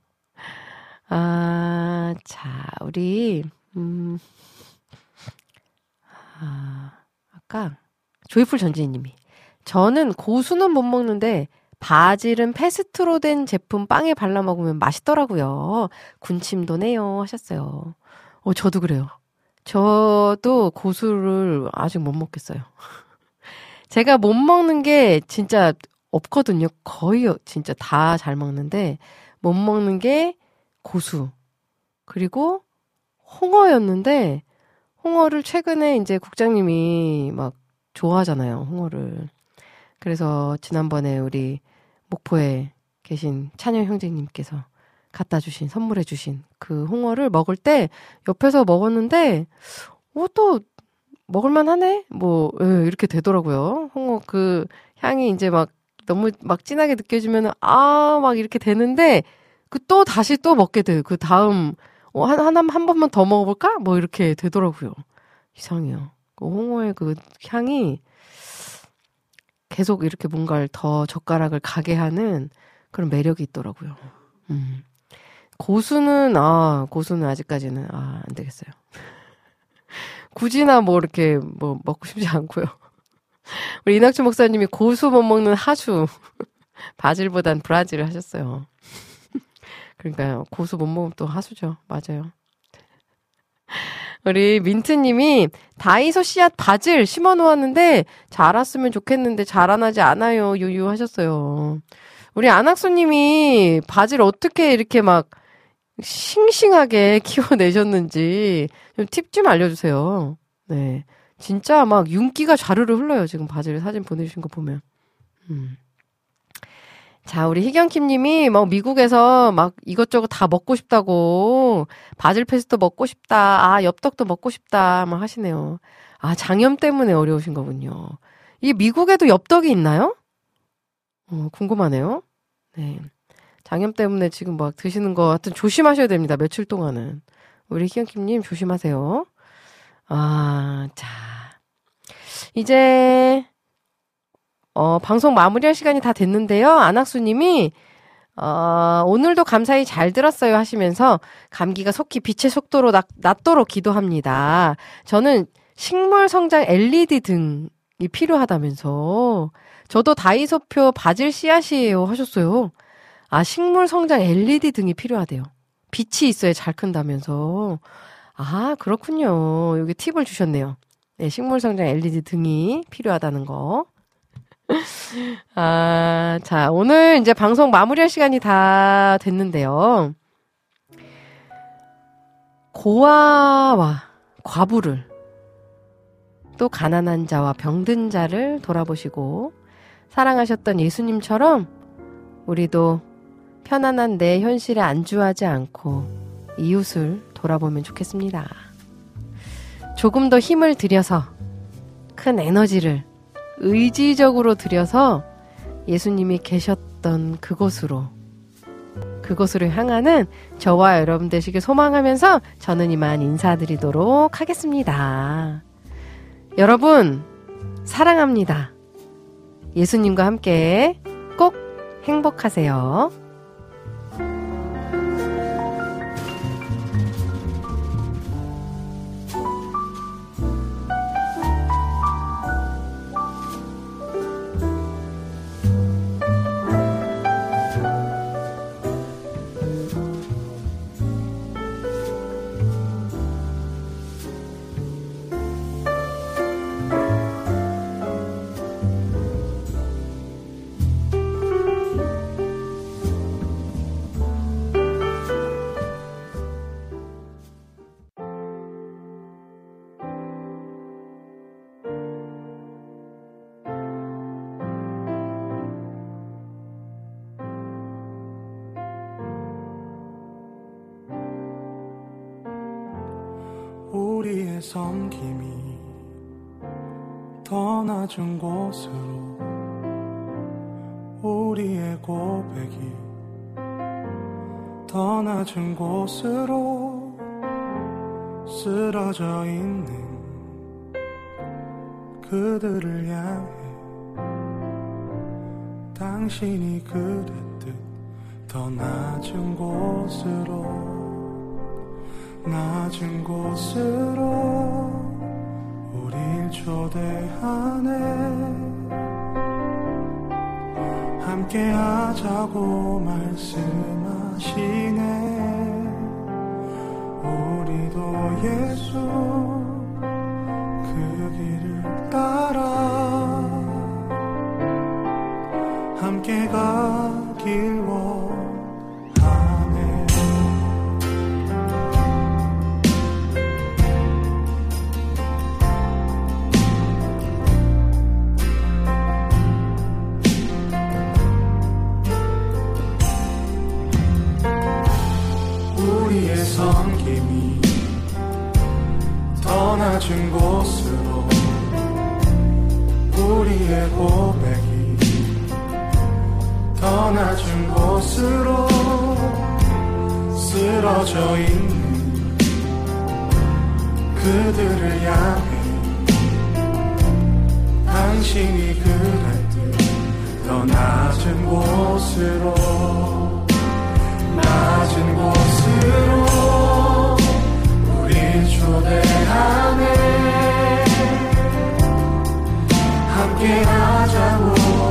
아, 자, 우리 음, 아, 아까 조이풀 전지희님이 저는 고수는 못 먹는데 바질은 페스트로 된 제품 빵에 발라 먹으면 맛있더라고요. 군침도 내요 하셨어요. 어, 저도 그래요. 저도 고수를 아직 못 먹겠어요. 제가 못 먹는 게 진짜 없거든요. 거의 진짜 다 잘 먹는데 못 먹는 게 고수 그리고 홍어였는데 홍어를 최근에 이제 국장님이 막 좋아하잖아요. 홍어를. 그래서 지난번에 우리 목포에 계신 찬영 형제님께서 갖다 주신, 선물해 주신 그 홍어를 먹을 때 옆에서 먹었는데, 어, 또 먹을만 하네? 뭐, 예, 이렇게 되더라고요. 홍어 그 향이 이제 막 너무 막 진하게 느껴지면은, 아, 막 이렇게 되는데, 그 또 다시 또 먹게 돼요. 그 다음, 어, 한, 하나, 한 번만 더 먹어볼까? 뭐 이렇게 되더라고요. 이상해요. 그 홍어의 그 향이 계속 이렇게 뭔가를 더 젓가락을 가게 하는 그런 매력이 있더라고요. 음. 고수는, 아, 고수는 아직까지는, 아, 안 되겠어요. 굳이나 뭐 이렇게 뭐 먹고 싶지 않고요. 우리 이낙준 목사님이 고수 못 먹는 하수. 바질보단 브라질을 하셨어요. 그러니까요. 고수 못 먹으면 또 하수죠. 맞아요. 우리 민트님이 다이소 씨앗 바질 심어 놓았는데 자랐으면 좋겠는데 자라나지 않아요. 유유 하셨어요. 우리 안학수님이 바질 어떻게 이렇게 막 싱싱하게 키워내셨는지 팁 좀 알려주세요. 네, 진짜 막 윤기가 좌르르 흘러요. 지금 바질 사진 보내주신 거 보면. 음. 자, 우리 희경킴님이 막 미국에서 막 이것저것 다 먹고 싶다고 바질 페스토 먹고 싶다. 아, 엽떡도 먹고 싶다. 막 하시네요. 아, 장염 때문에 어려우신 거군요. 이 미국에도 엽떡이 있나요? 어, 궁금하네요. 네, 장염 때문에 지금 막 드시는 거 하여튼 조심하셔야 됩니다. 며칠 동안은. 우리 희경킴님 조심하세요. 아, 자, 이제 어, 방송 마무리할 시간이 다 됐는데요. 안학수님이 어, 오늘도 감사히 잘 들었어요 하시면서 감기가 속히 빛의 속도로 낫, 낫도록 기도합니다. 저는 식물 성장 엘이디 등이 필요하다면서 저도 다이소표 바질 씨앗이에요 하셨어요. 아, 식물 성장 엘이디 등이 필요하대요. 빛이 있어야 잘 큰다면서. 아, 그렇군요. 여기 팁을 주셨네요. 네, 식물 성장 엘이디 등이 필요하다는 거. 아, 자, 오늘 이제 방송 마무리할 시간이 다 됐는데요. 고아와 과부를 또 가난한 자와 병든 자를 돌아보시고 사랑하셨던 예수님처럼 우리도 편안한 내 현실에 안주하지 않고 이웃을 돌아보면 좋겠습니다. 조금 더 힘을 들여서 큰 에너지를 의지적으로 들여서 예수님이 계셨던 그곳으로 그곳으로 향하는 저와 여러분 되시길 소망하면서 저는 이만 인사드리도록 하겠습니다. 여러분 사랑합니다. 예수님과 함께 꼭 행복하세요. 우리의 섬김이 더 낮은 곳으로 우리의 고백이 더 낮은 곳으로 쓰러져 있는 그들을 향해 당신이 그랬듯 더 낮은 곳으로 낮은 곳으로 우릴 초대하네. 함께 하자고 말씀하시네. 우리도 예수 그 길을 따라 함께 가길 원하네. 우리의 섬김이 더 낮은 곳으로 우리의 고백이 더 낮은 곳으로 쓰러져 있는 그들을 향해 당신이 그랬듯 더 낮은 곳으로 낮은 곳으로 우릴 초대하네. 함께 하자고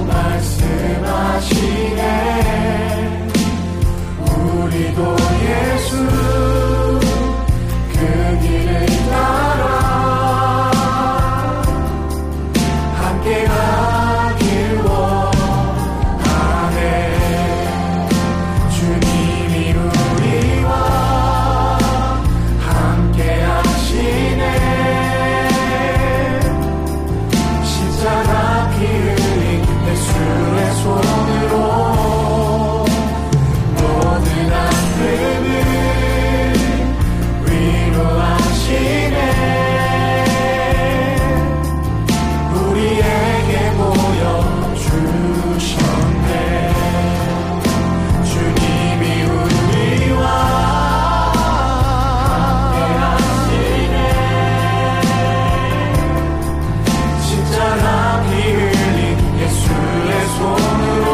말씀하시네. 우리도 예수 그 길을 따라 함께 가길 원하네. 주님이 우리와 함께 하시네. 십자가 피 흘린 예수의 손으로 모든 아픔을 위로하시네. 우리에게 보여주셨네. 주님이 우리와 함께하시네. 십자가 피 흘린 예수의 손으로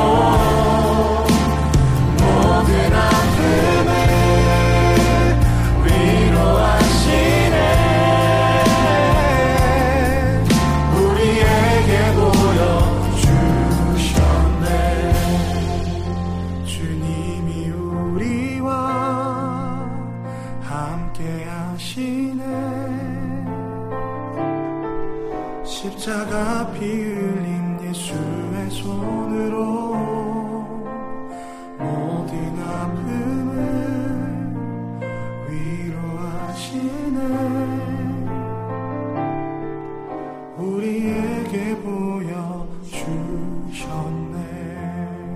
모든 아픔을 위로하시네. 우리에게 보여주셨네. 주님이 우리와 함께하시네. 십자가 피